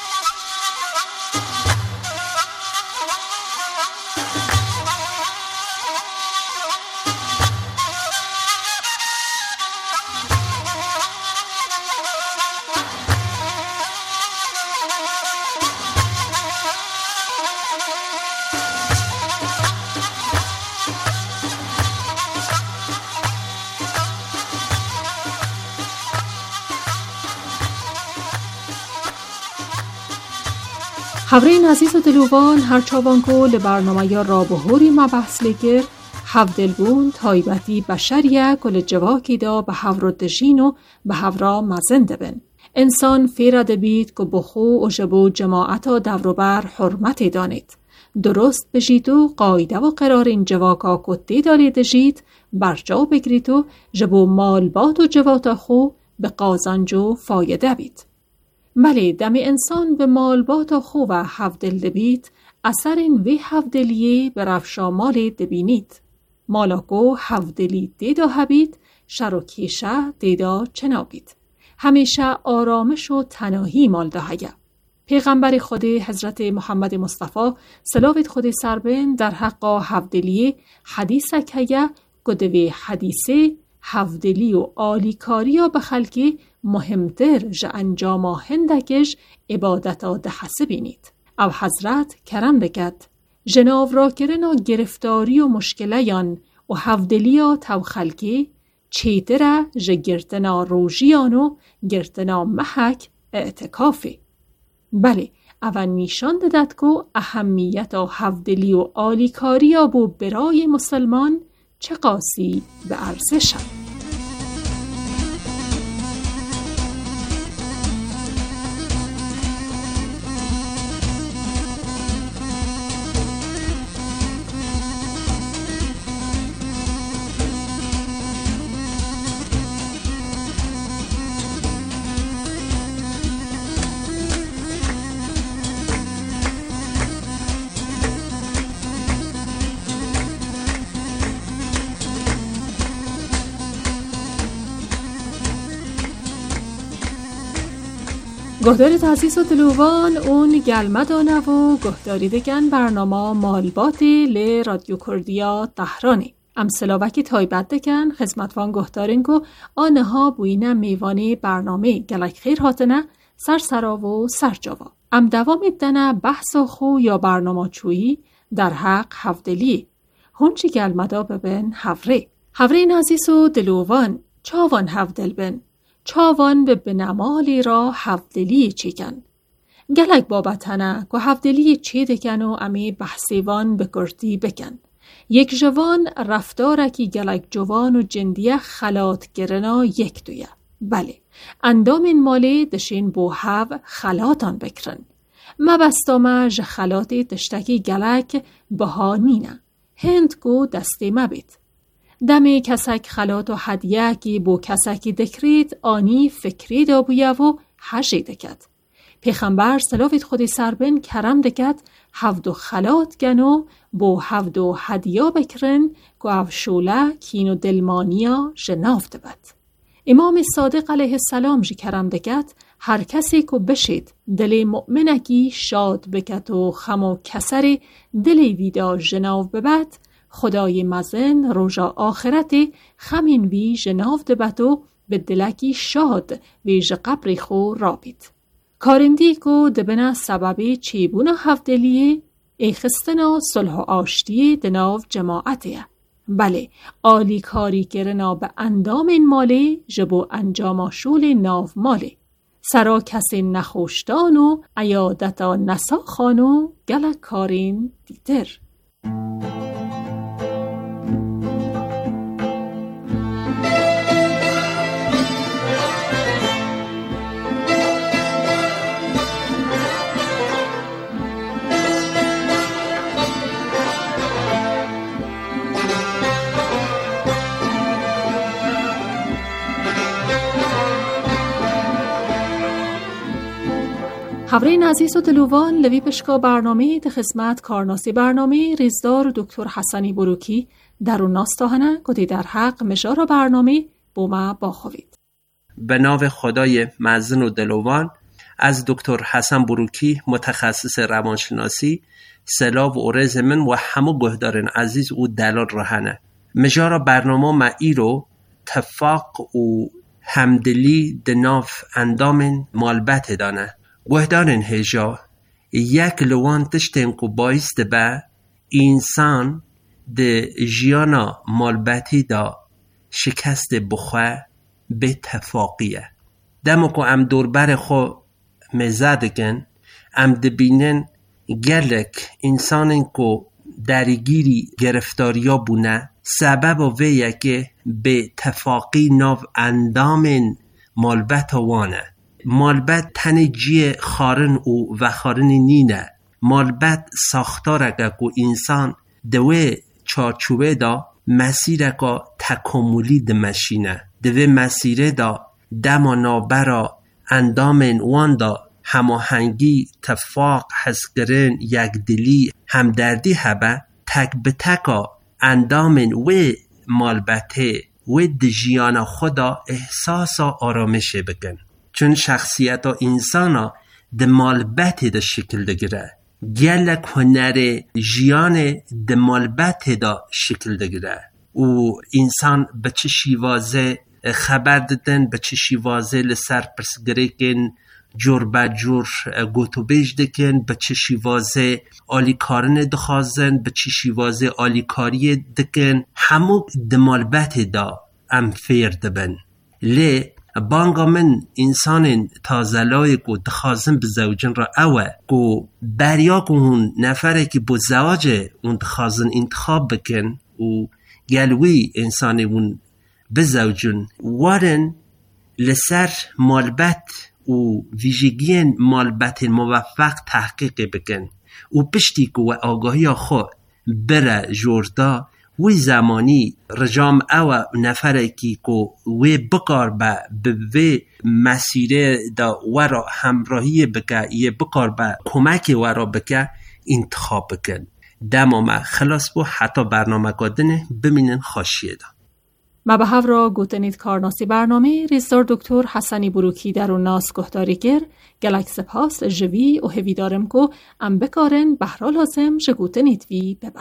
حورین عزیز و دلوان هر چاوانکو لبرنامه یا رابهوری مبحث لگر هفدلبون تایبتی بشریه کل جواکی دا به هورو دژین و به هورا مزنده بن. انسان فیرده بید که بخو و جبو جماعتا دوروبر حرمت دانید. درست بجید و قایده و قرار این جواکا کتی دارید جید برجا بگرید و جبو مالبات و جواتا خو به قازانجو فایده بید. بله دمی انسان به مالبات خو و هفدل دبید اثر این وی هفدلیه به رفشا مال دبینید. مالاکو هفدلی دیدا هبید شروکیشه دیدا چنابید. همیشه آرامش و تناهی مال دهیه. پیغمبر خود حضرت محمد مصطفی صلوات خود سربن در حق هفدلیه حدیثه که گدوی حدیثه هفدلی و آلیکاری به خلقی مهمتر ژ انجام هندکش عبادتا دهسه بینید. او حضرت کرم بکد جناو را کرنا گرفتاری و مشکلیان و هفدلیا تو خلقی چیتره ژ گرتنا روژیان و گرتنا محک اعتکافی. بله اول نیشان دادد که اهمیت هفدلی و آلیکاری بو برای مسلمان چه قاسی به ارزشم. گهداری تعزیز و دلوان اون گلمه دانه و گهداری دگن برنامه مالباتی لی رادیو کردیا تهرانی. امسلاوکی تایبت دکن خدمتوان گهدارینگو آنه ها بوینه میوانی برنامه گلک خیر هاتنه سرسرا و سرجاوا. ام دوام ایدنه بحث خو یا برنامه چویی در حق هفدلی. هونچی گلمه دا ببین هفره. هفره نعزیز و دلوان چاوان هفدل بن. چاوان به بنمالی را هفدلی چیکن. گلک بابتنه که هفدلی چی دکن و امی بحثیوان بکرتی بکن. یک جوان رفتاره که گلک جوان و جندیه خلات گرنا یک دویه. بله، اندام این مالی دشین بو هف خلاتان بکرن. مبستامه ج خلاتی دشتکی گلک بهانینه. هند کو دستی مبید. دمی کسک خلات و هدیه کی بو کسکی دکرید آنی فکری دا بویه و حجی دکد. پیغمبر سلافت خودی سربن کرم دکد هفدو خلات گنو بو هفدو هدیه بکرن که افشوله کینو دلمانیا جناف دبد. امام صادق علیه السلام جی کرم دکد هر کسی که بشید دل مؤمنکی شاد بکد و خم و کسری دلی ویدا جناف ببد خدای مزن روژا آخرتی خمین وی جناف دبتو به دلکی شاد ویج قبری خو رابید. کارندی کو دبنا سببی چیبونا هفدلیه ایخستنا صلح و آشتی دناو جماعتیه. بله، آلی کاری کرنا به اندام این مالی جبو انجاماشول ناو مالی. سرا کسی نخوشتان و عیادتا نساخانو گلک کارین دیتر. خبرین عزیز و دلوان لوی پشکا برنامه ده خدمت کارناسی برنامه ریزدار دکتر حسنی بروکی در اون ناستاهنه کدی در حق مشارا برنامه بوما باخوید. به نام خدای مزن و دلوان از دکتر حسن بروکی متخصص روانشناسی سلام و عرض من و همه گهدارن عزیز و دلال راهنه مشارا برنامه ما ای رو تفاق و همدلی دناف اندام مالبت دانه گهدارن هجا یک لوان تشتن کو بایست به انسان ده جیانا مالبتی دا شکست بخواه به تفاقیه دمو که ام دوربر خو مزدگن ام دبینن گلک انسانن که درگیری گرفتاریا بونه سبب ویه که به تفاقی ناو اندامن مالبت وانه مالبت تن جی خارن و خارن نینه مالبت ساختارکه که انسان دوه چارچوبه دا مسیرکه تکاملی دمشینه دوه مسیره دا دمانا برا اندامن وان دا هماهنگی تفاق حسگرن یک دلی همدردی هبه تک به تکا اندامن و مالبته و دجیان خدا احساس آرامشه بگن چون شخصیت انسان ده مالبت ده شکل دگیره گلک هنر جیان ده مالبت ده شکل دگیره و انسان به چه شیوازه خبر دادن به چه شیوازه لسر پرسگره کن جور با جور گوتو بیج دکن به چه شیوازه آلی کارن دخوازن به چه شیوازه آلی کاری دکن همو ده مالبت ده ام فیر دبن لی بانگا من انسان تازلای که دخوازن به زوجن را اوه که بریا که اون نفره که با زواج اون دخوازن انتخاب بکن و گلوی انسانیون بزوجن وارن لسر مالبت و ویژگین مالبت موفق تحقیق بکن و پشتی که و آگاهی خو بره جوردا وی زمانی رجام او نفره کی که وی بکار به وی مسیره دا ورا همراهی بکه یه بکار به کمک ورا بکه انتخاب بکن دمامه خلاص بو حتی برنامه کردن بمینن خاشیه دا ما به هفرا گوتنید کارناسی برنامه ریزدار دکتر حسنی بروکی در اون ناس گهداریگر گلک سپاس جوی و هویدارم کو ام بکارن بهرا لازم جگوتنید وی ببن.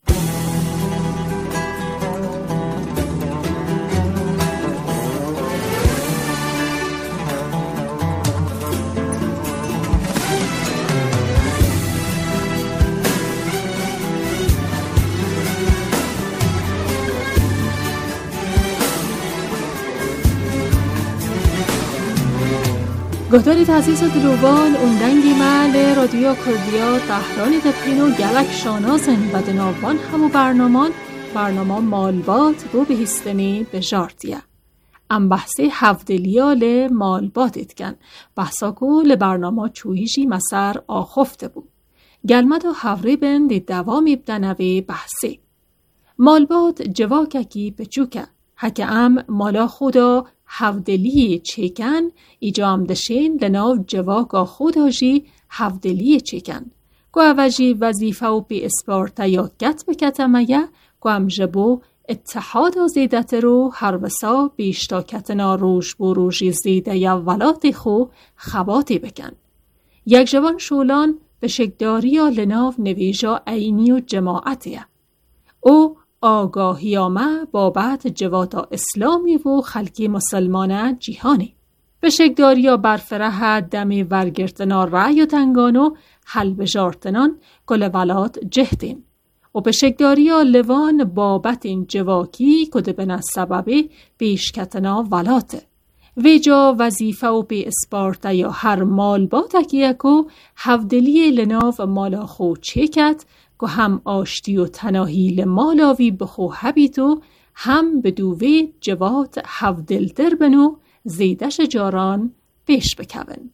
گهداری تعزیز و دلوان اوندنگی مال رادیو کردیا تهرانی دپینو گلک شانازن و دناوان همو برنامه مالبات بو بهستنی بجارتیه. ام بحثی هفدلیال مالبات اتکن. بحثا کو لبرنامه چویجی مسر آخفته بود. گلمد و هفری بن دی دوامی بدنوی بحثی. مالبات جواککی بچوکه. حکه ام مالا خدا هفدلی چیکن ایجام دشین لناو جواکا خدا جی هفدلی چیکن. گو اوجی وظیفه و پی اسپارتا یاد گت بکتمه گو ام جبو اتحاد زیدت رو هر وسا بیشتا کتنا روش بو روشی زیده یا ولاتی خو خواتی بکن. یک جوان شولان به شکداری یا لناو نویجا عینی و جماعتیه. او آگاهی آمه بابت جواتا اسلامی و خلکی مسلمانه جیهانی. به شکداری یا برفره دمی ورگرتنا رعی و تنگانو حل بجارتنان گل ولات جهدین. و به شکداری یا لوان بابت این جواکی کده بنا سببی بیشکتنا ولاته. ویجا وظیفه و بی اسپارتا یا هر مال با تکیهکو هفدلی لناو مالا خو چیکت که هم آشتی و تناهیل مالاوی بخو حبیتو هم بدووی جوات هفدلتر بنو زیدش جاران بیش بکون.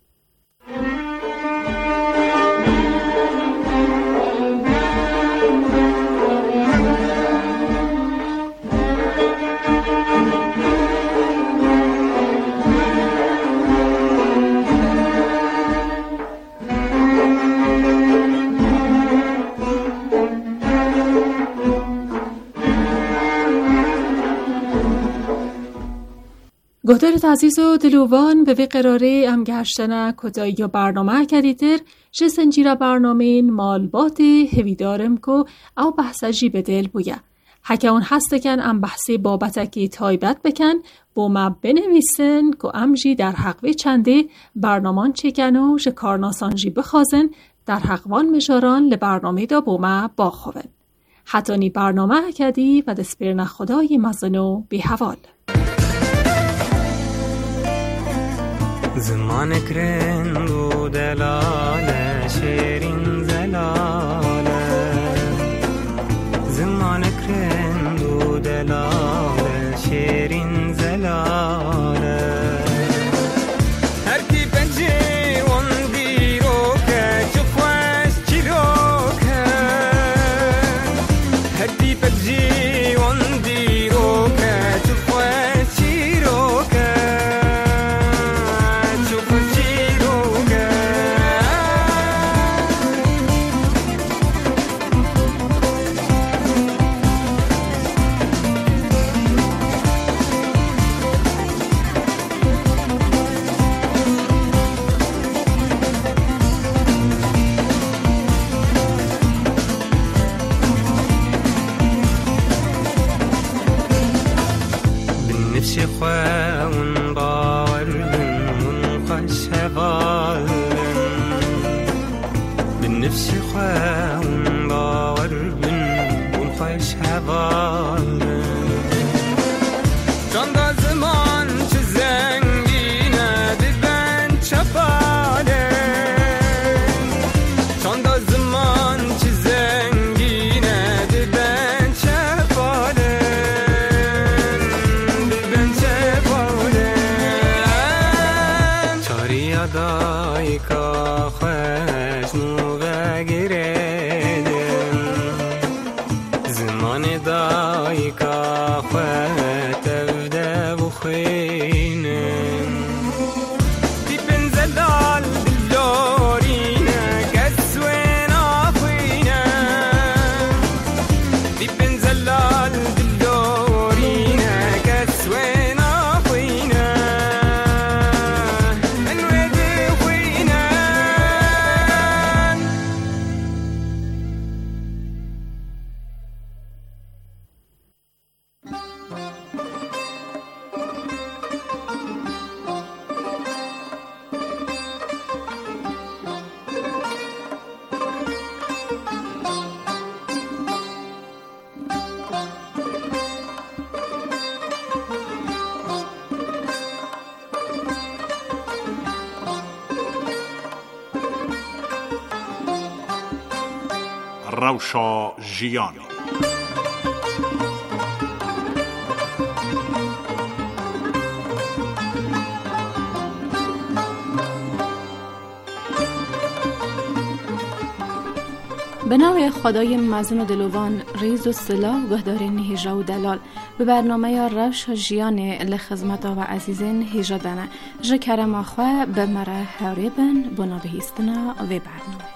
گهدار تعزیز و دلوان به وی قراره ام گشتنه کدایی یا برنامه کدیتر جه سنجیره برنامه مالبات هویدارم که او بحثه جی بدل بویه. حکه اون هسته کن ام بحثی بابتکی تایبت بکن با ما بنویسن که ام جی در حقوی چنده برنامان چکن و جه کارناسان جی بخوازن در حقوان مجاران لبرنامه دا با ما باخوون. حتی نی برنامه کدی و دسپیرن خدای مزنو بی حوال. زمان کرند و دلاله شیرین زلاله زمان کرند و دلاله شیرین زلاله هر کی پنجه وندی رو که چو خوش چی رو که هر کی پنجه وندی رو که چو خوش چی رو که خون باورن منقش هوالن بالنفس خون باورن منقش هوالن جان زمان چه زنگینه دبن چپاله جان زمان چه زنگینه دبن چپاله روشا ژیان. به نام خدای مزن و دلوان ریز و سلاح گهدارین هیجا و دلال به برنامه روش ژیان لخدمت و عزیزین هیجا دانه ژ کرم آخواه به مره هوریبن بنا بهیستنا و برنامه